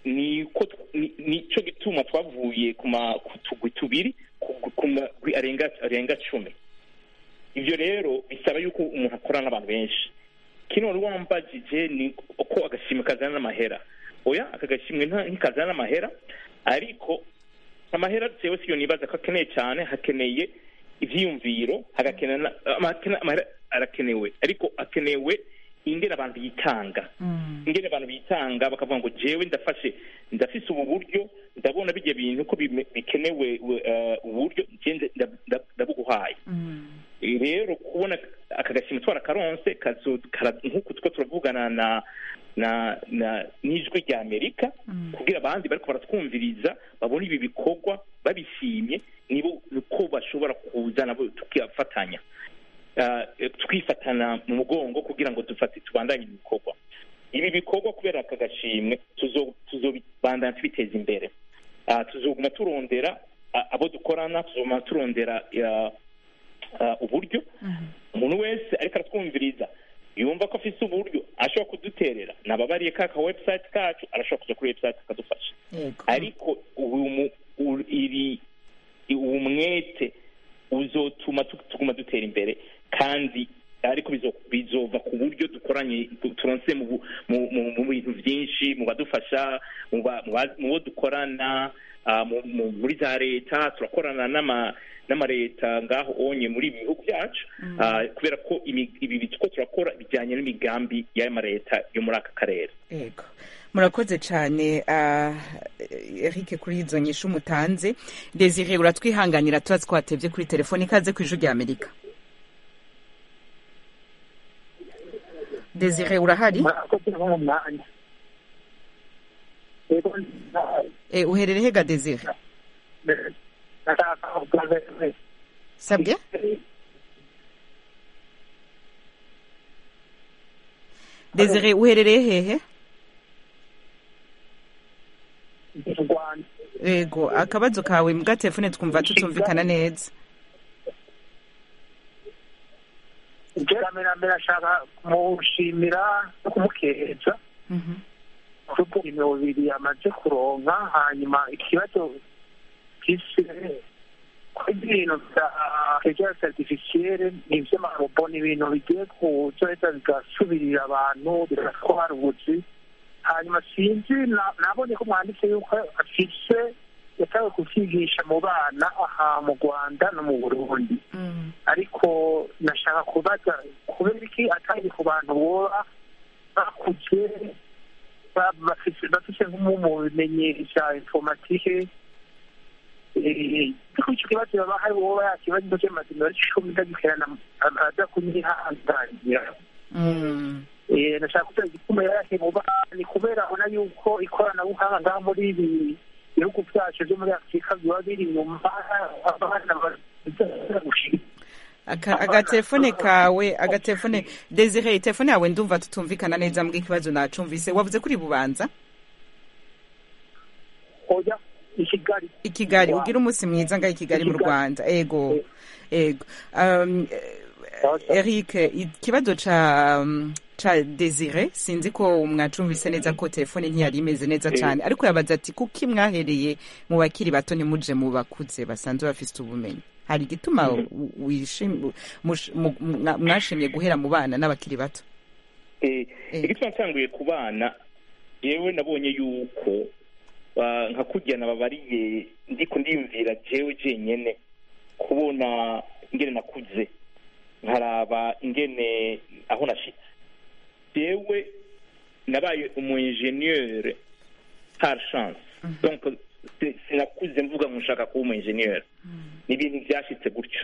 nico gituma twavuye kutugwi tubiri arenga 10. Ivyo rero bisaba yuko umuntu akorana n'abantu benshi. Kino wari wambajije ni uko agashimwe kazana n'amahera. Oya, akagashimwe ntikazana n'amahera, ariko amahera jewe siyo nibaza ko akeneye cyane. Hakeneye ivyiyumviro, amahera arakenewe, ariko akenewe ingene abantu bitanga. Ingene abantu bitanga bakavuga ngo jewe ndafise ubu buryo, ndabona bijye bintu ko bikenewe uburyo ndabuguhaye. Rero kubona akagashimwe twarakaronse nk'uko tuko turavugana n'ijwi rya Amerika kugira abandi bariko baratwumviriza babona ibi bikorwa babishimye, nibo uko bashobora kuza nabo tukifatanya, twifatana mu mugongo kugira ngo tubandanye ibikorwa. Ibi bikorwa kubera akagashimwe tuzobandanya tubiteza imbere. Tuzoguma turondera abo dukorana, tuzoguma turondera uburyo. Umuntu wese ariko aratwumviriza yumva ko afise uburyo ashobora kuduterera, nababariye ka website kacu, arashobora kuja kuri website akadufasha. Ariko umwete uzotuma tuguma dutera imbere, kandi ariko bizova ku buryo dukoranye turonse mu bintu byinshi, mu badufasha, mu bo dukorana muri za leta. Turakorana n'amareta ngaho onye muri ibi bihugu byacu, kubera ko ibi bitwo turakora bijyanye n'imigambi y'amareta yo muri aka karere. Yego, murakoze cyane Eric kuri izo nyishu umutanze. Desire, uratwihanganira tuba twatevye kuri telefone, ikaze ku ijwi rya Amerika. Desire, urahari? Uherere hega Desire? Sabye? Desire, uherere hehe? Yego, akabazo kawe mbwa telefone twumva tutumvikana neza. Mbere ashaka kumushimira no kumukeza kuko ibintu bibiri amaze kuronka. Hanyuma ikibazo k'ibintu bya intelligence artificielle n'ivy'amarobo ni ibintu bigiye kuzoheza bigasubirira abantu, birako hari ubuzi. Hanyuma sinzi, nabonye ko mwanditse yuko afise yatawe kuvyigisha mu bana aha mu Rwanda no mu Burundi. Ariko nashaka kubaza kubera iki atari ku bantu boba bakuze bafise nk'umu bimenye vya informatike. Kuko icyo kibazo baba hari wowe yakibazo cy'amazina y'icumi ndagikerana aza kunyihanganira. Nashaka kugira igituma yarahe mu bana, ni kubera abona yuko ikoranabuhanga ngaha muri ibi bihugu byacu byo muri Afurika biba biri inyuma. Abana agatelefone kawe, agatelefone Desire, telefone yawe ndumva tutumvikana neza, mbwa ikibazo nacumvise. Wavuze kuri Bubanza? Oya, i Kigali. Ugira umunsi mwiza ngaho i Kigali mu Rwanda. Ego. Eric, ikibazo ca Desire sinzi ko mwacumvise neza ko telefone ntiyari imeze neza cyane, ariko yabaza ati kuki mwahereye mu bakiri bato ntimuje mu bakuze basanzwe bafite ubumenyi. hari igituma mwashimye guhera mu bana n'abakiri bato? igituma ntanguye ku bana yewe nabonye yuko nka kujyana babariye ndiko ndiyumvira jewe jenyene kubona ingene nakuze nkaraba ingene aho nashitse. Jewe nabaye umu ingénieur par chance, donc sinakuze mvuga ngo nshaka kuba umu ingénieur, ni ibintu byashitse gutyo.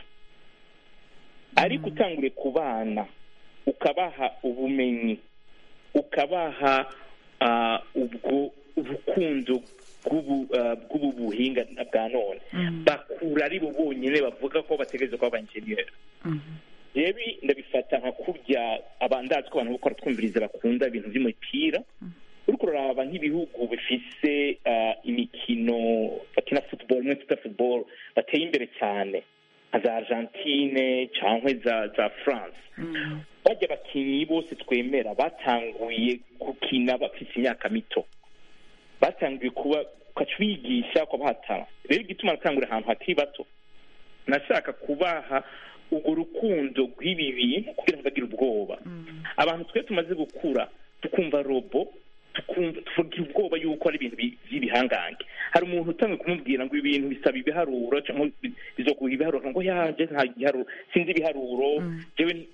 Ariko utangure ku bana ukabaha ubumenyi, ukabaha ubwo urukundo bw'ubu buhinga bwa none, bakura ari bo bonyine bavuga ko bategereza kuba abanjeniyeri. Yewe ndabifata nka kurya abandazi ko abantu bakora twumviriza bakunda ibintu by'umupira, uriko uraraba nk'ibihugu bifise imikino bakina football n'ututa football bateye imbere cyane nka za Argentine cyangwa za France. Bajya abakinnyi bose twemera batanguye gukina bafite imyaka mito, batanguye kuba ukabigisha ko bahatana. Rero igituma natangura ahantu hakiri bato, nashaka kubaha urwo rukundo rw'ibi bintu kugira ngo bagire ubwoba. Abantu twe tumaze gukura tukumva robo, tuvugira ubwoba yuko ari ibintu by'ibihangange. Hari umuntu utangiye kumubwira ngo ibintu bisaba ibiharuro cyangwa bizokuha ibiharuro ngo yaje nta giharuro sinzi ibiharuro, jewe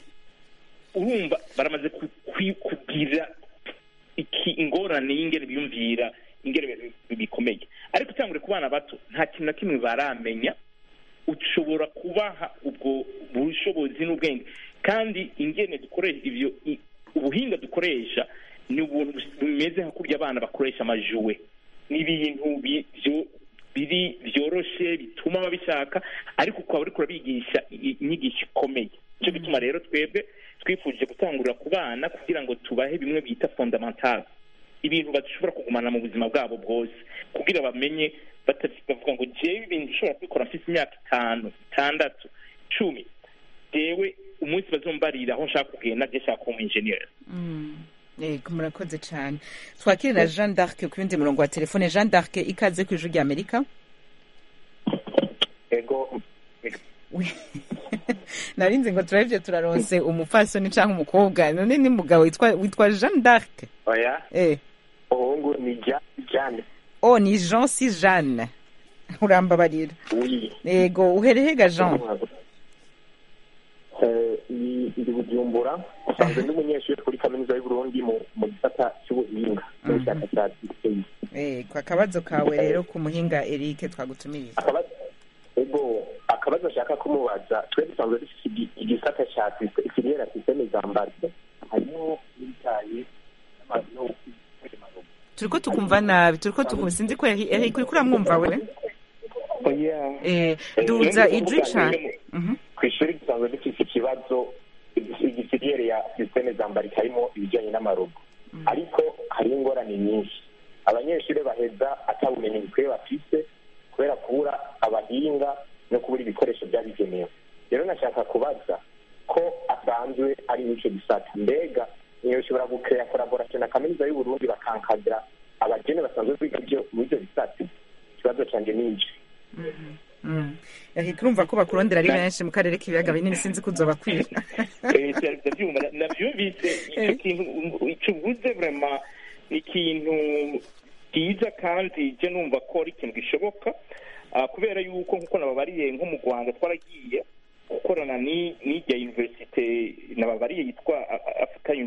urumva baramaze kugira ingorane y'ingene biyumvira ingene bikomeye. Ariko utangure ku bana bato nta kintu na kimwe baramenya, ushobora kubaha ubwo bushobozi n'ubwenge. Kandi ingene dukoresha ibyo ubuhinga dukoresha ni ubuntu bimeze nka kurya abana bakoresha amajuwe, n'ibintu biri byoroshe bituma babishaka, ariko ukaba uriko urabigisha inyigisho ikomeye. Nicyo gituma rero twebwe twifuje gutangurira ku bana kugira ngo tubahe bimwe bita fondamental, ibintu bashobora kugumana mu buzima bwabo bwose, kugira bamenye bavuga ngo jewe ibintu ushobora kubikora mfite imyaka 5, 6, 10, jewe umunsi bazombarira aho nshaka kugenda je nshaka kuba engineer. Yego, murakoze cyane. Twakire na Jean d'Arc ku yundi murongo wa telefone. Jean d'Arc, ikaze ku Ijwi rya Amerika. Yego. Narinze ngo turabye turaronse umupfasoni cyangwa umukobwa, none ni mugabo witwa Jean d'Arc? Oya. Ohungu ni Jeanne. Oh, ni Jean si Jeanne. Urambabarira. Oui. Yego, uherehega Jean? Ndi Bujumbura, nsanzwe ndi umunyeshuri kuri kaminuza y'u Burundi mu gisata cy'ubuhinga n'ubushakashatsi. Kwa kabazo kawe rero ku muhinga Eric twagutumiriza. Akabazo nshaka kumubaza, twe dusanzwe dufite igisata cya filière système z'ambarke, harimo n'ibijyanye n'amazu. Turiko tukumva nabi, sinzi ko Eric uri kuramwumva we? Duza ijwi cyane. Ku ishuri dusanzwe dufite ikibazo igifiliere ya systeme z'ambarika harimo ibijyanye n'amarobo, ariko hari ingorane nyinshi. Abanyeshuri baheza atabumenyi bukwiye bafise kubera kubura abahinga no kubura ibikoresho byabigenewe. Rero nashaka kubaza ko asanzwe ari icyo gisata, mbega niyo ushobora gukrea collaboration na kaminuza y'u Burundi bakankadira abagene basanzwe biga muri ibyo bisata? Ikibazo cyanjye ni iki. Urumva ko bakurondera ari benshi mu karere k'ibiyaga binini, sinzi ko uzoba kwira. Nabyumvise icyo kintu uvuze vraiment ikintu cyiza, kandi je numva ko ari ikintu gishoboka, kubera yuko nkuko nababariye nko mu Rwanda twaragiye gukorana n'ijya university nababariye yitwa African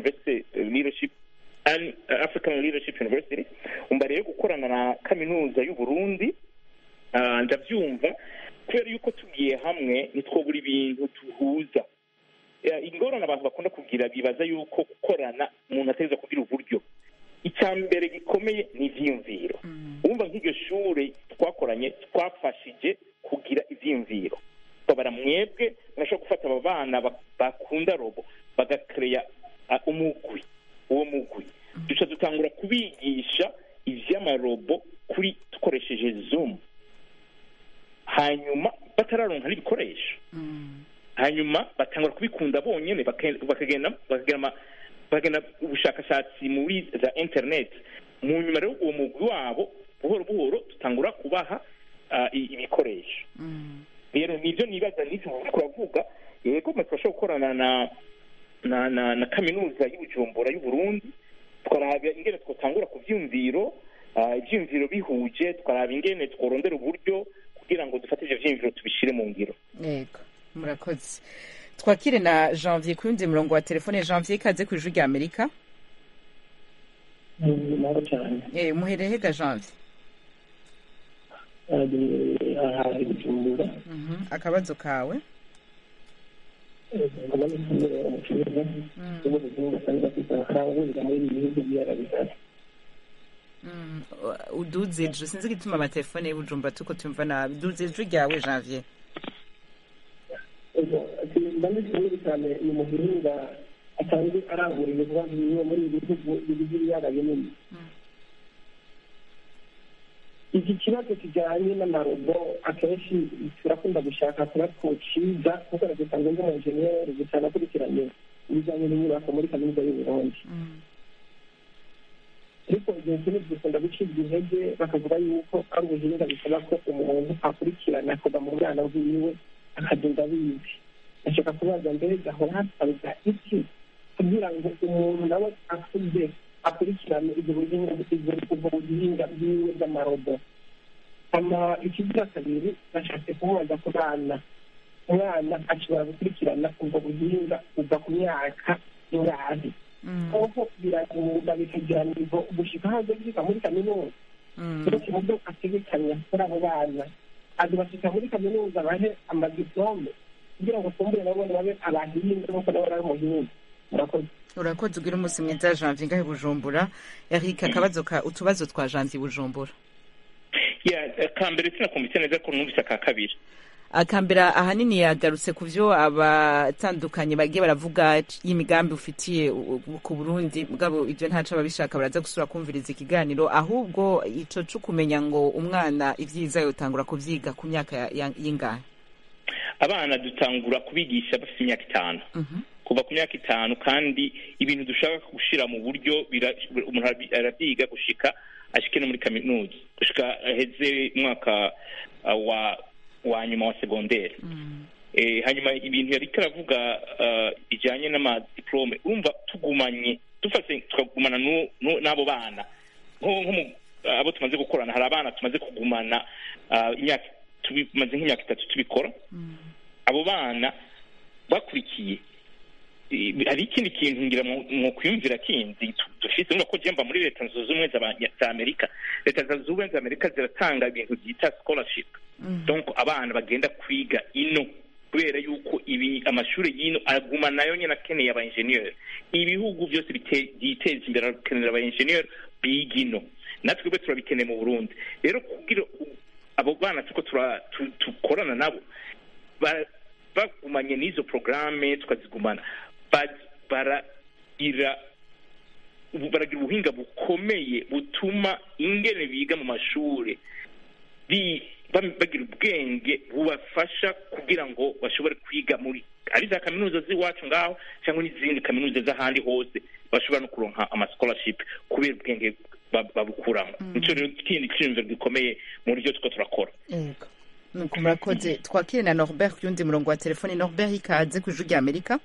Leadership University, umva rero gukorana na kaminuza y'u Burundi. Ndabyumva kubera yuko tugiye hamwe nitwobura ibintu tuhuza. Ingorane abantu bakunda kugira bibaza yuko gukorana umuntu ateza kugira uburyo. Icya mbere gikomeye ni ivyiyumviro. Umva nk'iryo shure twakoranye twafashije kugira ivyiyumviro. Babara mwebwe mwashobora gufata aba bana bakunda robo bagakreya umugwi. Uwo mugwi duca dutangura kubigisha ivy'amarobo kuri dukoresheje Zoom. Hanyuma batararonka n'ibikoresho, hanyuma batangura kubikunda bonyene, bakagenda ubushakashatsi muri za internet. Mu nyuma rero uwo mugwi wabo buhoro buhoro tutangura kubaha ibikoresho. rero nibyo nibaza n'icyo turavuga yego turashobora gukorana na kaminuza y'Ubujumbura y'Uburundi tukaraba ingene twotangura ku vyumviro ivyumviro bihuje tukaraba ingene tworondera uburyo kugira ngo dufate ivyo vyumviro tubishire mu ngiro. Yego murakoze. Twakire na Janvier kundi murongo wa telefone. Janvier ikaze ku Ijwi ry'Amerika. Muhereye ga Janvier? Akabazo kawe? Uduze ijwi sinzi gituma amatelefone y'Ubujumbura tuko tumva nabi. Duze ijwi ryawe Janvier. ndamukunda cyane ni umuhinga asanzwe arangura ibibazo bimwe muri ibi bihugu bigize ibiyaga binini. Iki kibazo kijyanye n'amarobo akenshi turakunda gushaka kuba twociza kuko dusanzwe ndi umujeniyeri gusa nakurikiranye ibijyanye n'inyubako muri kaminuza y'Uburundi. Ariko igihe kinini dukunda gucibwa intege bakavuga yuko ari ubuhinga bisaba ko umuntu akurikirana kuva mu bwana bwiwe akagenda bizi. Ashaka kubaza mbere gahora hasabwa iki kugira ngo umuntu nawe akuze akurikirane ibyo buhinga bwiwe bw'amarobo. Ikigira kabiri bashatse kumubaza ku bana. Umwana ashobora gukurikirana ubwo buhinga kuva ku myaka ingahe kuko biramuda bikagira nivo gushika hanze byiga muri kaminuza. Rero kimudo ategekanya kuri abo bana adubashika muri kaminuza bahe amadiplome kugira ngo tumbure nabone babe abahinga nuko nabo ari umuhinga. Urakoze ugira umunsi mwiza Janvier ngahe Bujumbura. Eric akabazo ka utubazo twa Janvier Bujumbura. Akambere sinakumvise neza ko numvise aka kabiri. Akambera ahanini yagarutse ku byo abatandukanye bagiye baravuga y'imigambi ufitiye ku Burundi bwabo ibyo ntaca babishaka baraza gusura kumviriza ikiganiro ahubwo ico cyo kumenya ngo umwana ivyiza yotangura kuvyiga ku myaka y'ingahe. Abana dutangura kubigisha bafite imyaka 5 kuva ku myaka 5 kandi ibintu dushaka gushira mu buryo umuntu arabyiga gushika ashike no muri kaminuza gushika heze mwaka wa nyuma wa secondaire. Hanyuma ibintu yari karavuga bijanye n'ama diplome urumva tugumanye dufase tukagumana n'abo bana nko abo tumaze gukorana hari abana tumaze kugumana imyaka tubimaze nk'imyaka 3 tubikora. Abo bana bakurikiye hari ikindi kintu ngira mu kwiyumvira kindi dufite nuko jemba muri leta zunze ubumwe za Amerika. Leta zunze ubumwe za Amerika ziratanga ibintu byita scholarship. Donc abana bagenda kwiga ino kubera yuko ibi amashuri y'ino aguma nayo nyene akeneye aba engineer. Ibihugu byose biteze imbere akenera aba engineer bigino. Natwe be turabikeneye mu Burundi. Rero kugira abo bana tuko tukorana nabo bagumanye n'izo programme tukazigumana baragira ubuhinga bukomeye butuma ingene biga mu mashuri bagira ubwenge bubafasha kugira ngo bashobore kwiga muri ari za kaminuza z'iwacu ngaho cyangwa n'izindi kaminuza z'ahandi hose bashobora no kuronka ama scholarship kubera ubwenge babukuramo. Nico rero ikindi cyumviro gikomeye mu buryo tuko turakora. Yego nuko murakoze. Twakire na Norbert yundi murongo wa telefone. Norbert ikaze ku Ijwi ry'Amerika.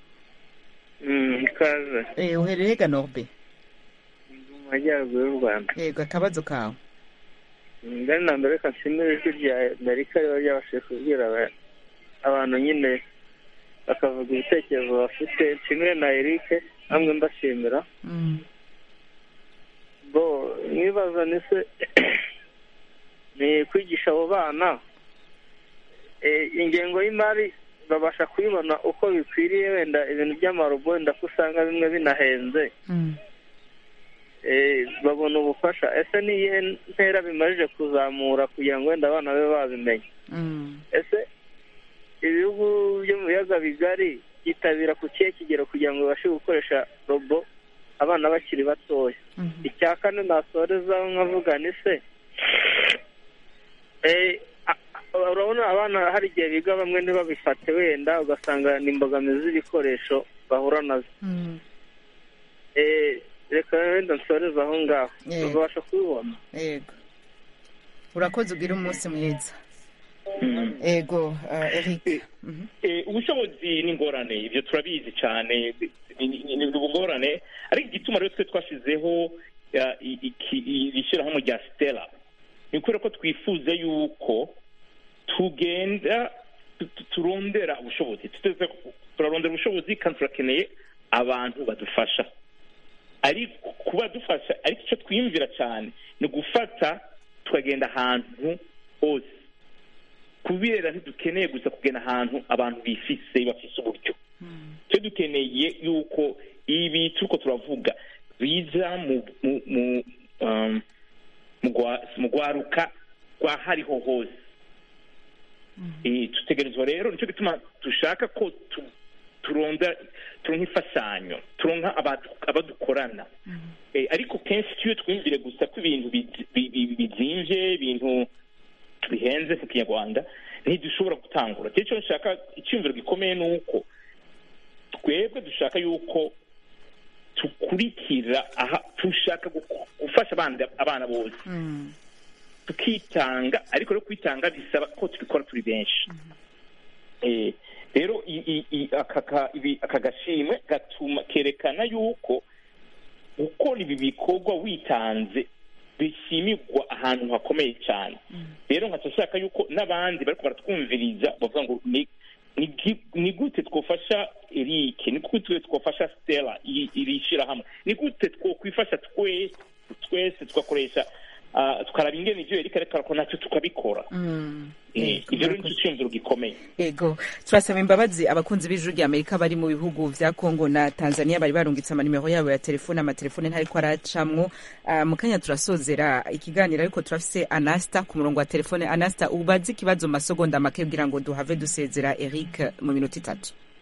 Ikaze. Uhereye ga Norbert? Mu majyaruguru y'u Rwanda. Yego akabazo kawe? Ngani na mbere kanshimira Ijwi ry'Amerika ryabashije kubwira abantu nyine bakavuga ibitekerezo bafite. Nshimire na Eric hamwe mbashimira. Bo nibaza nise ni kwigisha abo bana ingengo y'imari babasha kuyibona uko bikwiriye wenda ibintu by'amarobo wenda kusanga bimwe binahenze. Babona ubufasha ese niyihe ntera bimarije kuzamura kugira ngo wenda abana be babimenye. Ese ibihugu byo mu biyaga bigari yitabira ku kihe kigero kugira ngo babashe gukoresha robo abana bakiri batoya. Icya kane nasorezaho nkavuga ni se urabona abana hari igihe biga bamwe ntibabifate wenda ugasanga ni imbogamizi z'ibikoresho bahura nazo. Reka wenda nsoreza aho ngaho babasha kubibona. Yego urakoze ugira umunsi mwiza. ego Eric ubushobozi n'ingorane ibyo turabizi cyane ni ubungorane ariko igituma rero twe twashizeho ishyirahamwe rya Stella ni ukubera ko twifuza yuko tugenda turondera ubushobozi turarondera ubushobozi kandi turakeneye abantu badufasha ariko kuba dufasha ariko icyo twiyumvira cyane ni gufata tukagenda ahantu hose kubera ntidukeneye gusa kugenda ahantu abantu bafise uburyo icyo dukeneye yuko ibi turiko turavuga biza mu gwaruka rwa hariho hose tutegerezwa rero nicyo gituma dushaka ko turonka imfashanyo turonka abadukorana ariko kenshi iyo twumvire gusa ko ibintu bizimvye ibintu bihenze mu kinyarwanda ntidushobora gutangura icyo nshaka icyumviro gikomeye ni uko twebwe dushaka yuko tukurikira dushaka gufasha abana bose tukitanga ariko rero kwitanga bisaba ko tubikora turi benshi rero aka gashimwe gatuma kerekana yuko gukora ibi bikorwa witanze bishimirwa ahantu hakomeye cyane rero nkashaka yuko n'abandi bariko baratwumviriza bavuga ngo ni gute twofasha Eric ni gute twofasha Stella iri shyirahamwe ni gute twokwifasha twese tugakoresha tukaraba ingene ivyo Eric ariko ariko nacyo tukabikora ivyo rero nicyo cyumviro gikomeye ego turasaba imbabazi abakunzi b'ijuru rya Amerika bari mu bihugu vya Kongo na Tanzania bari barungitse amanimero yabo ya telefone amatelefone ntariko aracamwo mu kanya turasozera ikiganiro ariko turafise Anasta ku murongo wa telefone Anasta ubazi ikibazo masegonda make kugira ngo duhave dusezera Eric mu minota 3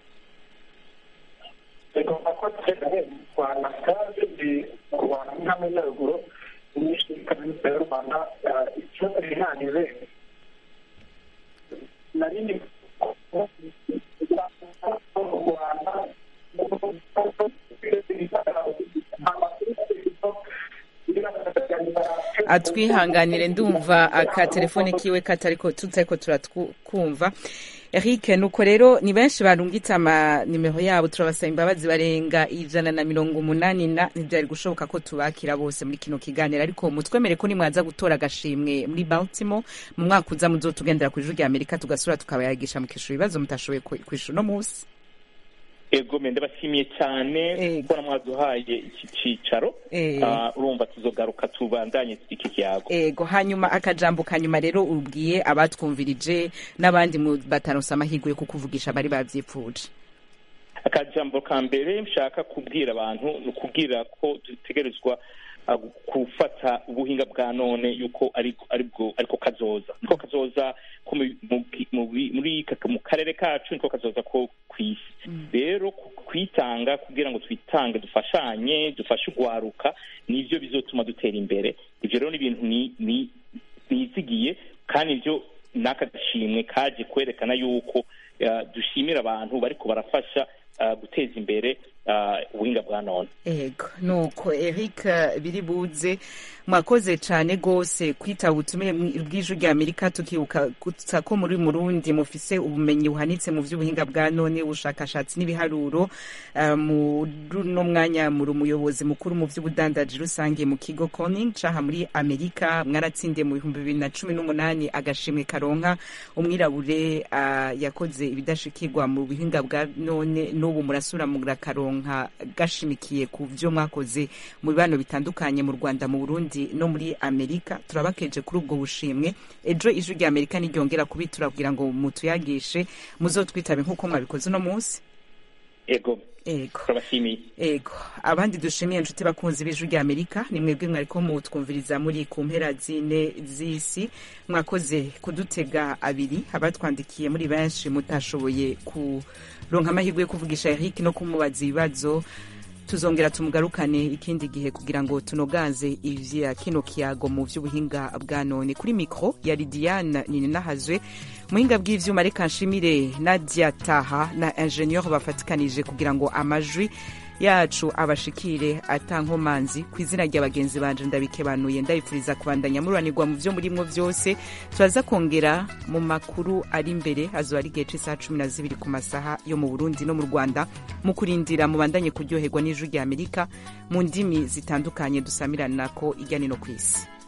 ego ako twese kwa nakaje di kwa ntamenya ruguru inyinshi kaminuza y'u Rwanda ikibazo rihanire narini atwihanganire ndumva aka telefone kiwe katariko tutariko turatwumva Eric nuko rero ni benshi barungitse amanimero yabo turabasaba imbabazi barenga 180 ntibyari gushoboka ko tubakira bose muri kino kiganiro ariko mutwemere ko nimwaza gutora agashimwe muri Baltimore mu mwaka uza muzotugendera ku ijuru rya Amerika tugasura tukabayagisha mu kishuri ibibazo mutashoboye kwishura no munsi ego mende bashimiye cyane ko namwaduhaye iki cicaro urumva tuzogaruka tubandanye iki kiyago ego hanyuma akajambo kanyuma rero ubwiye abatwumvirije n'abandi mu bataronsa amahirwe yo kukuvugisha bari bavyipfuje akajambo ka mbere mshaka kubwira abantu ni kubwira ko dutegerezwa gufata ubuhinga bwa none yuko ariko kazoza niko kazoza ko mu karere kacu niko kazoza ko kwisi rero kwitanga kugira ngo twitange dufashanye dufashe ugwaruka nivyo bizotuma dutera imbere ivyo rero ni ibintu nizigiye kandi ivyo nakagashimwe kaje kwerekana yuko dushimira abantu bariko barafasha guteza imbere ubuhinga bwa none ego nuko Eric biribuze mwakoze cyane gose kwita ubutumire bw'ijuru rya Amerika tukibuka kutsa ko muri Murundi mufise ubumenyi buhanitse mu vy'ubuhinga bwa none ubushakashatsi n'ibiharuro mu no mwanya muri umuyobozi mukuru mu vy'ubudandaji rusange mu kigo Corning caha muri Amerika mwaratsindiye mu 2018 agashimwe karonka umwirabure yakoze ibidashikirwa mu buhinga bwa none n'ubu murasura mu karonka gashimikiye ku byo mwakoze mu bibano bitandukanye mu Rwanda mu Burundi no muri Amerika turabakeje kuri ubwo bushimwe ejo ijuru rya Amerika n'iryongera kubitura kugira ngo mutuyagishe muzotwitabe nkuko mwabikoze no munsi ego turabashimiye ego abandi dushimiye inshuti bakunzi b'ijuru rya Amerika ni mwebwe mwariko mutwumviriza muri ku mpera zine z'isi mwakoze kudutega abiri abatwandikiye muri benshi mutashoboye kuronka amahirwe yo kuvugisha Eric no kumubaza ibibazo tuzongera tumugarukane ikindi gihe kugira ngo tunoganze ivya kino kiyago mu vy'ubuhinga bwa none kuri micro ya Lidiane Ninahazwe muhinga bw'ivyuma reka nshimire Nadia Taha na ingenieur bafatikanije kugira ngo amajwi yacu abashikire atankomanzi ku izina rya bagenzi banje ndabikebanuye ndabifuriza kubandanya mururanirwa mu vyo murimwo vyose. Turaza kongera mu makuru ari imbere azoba ari igihe c'isaha 12 ku masaha yo mu Burundi no mu Rwanda, mu kurindira mubandanye kuryoherwa n'ijwi rya Amerika mu ndimi zitandukanye dusamiranako irya nino kw'isi.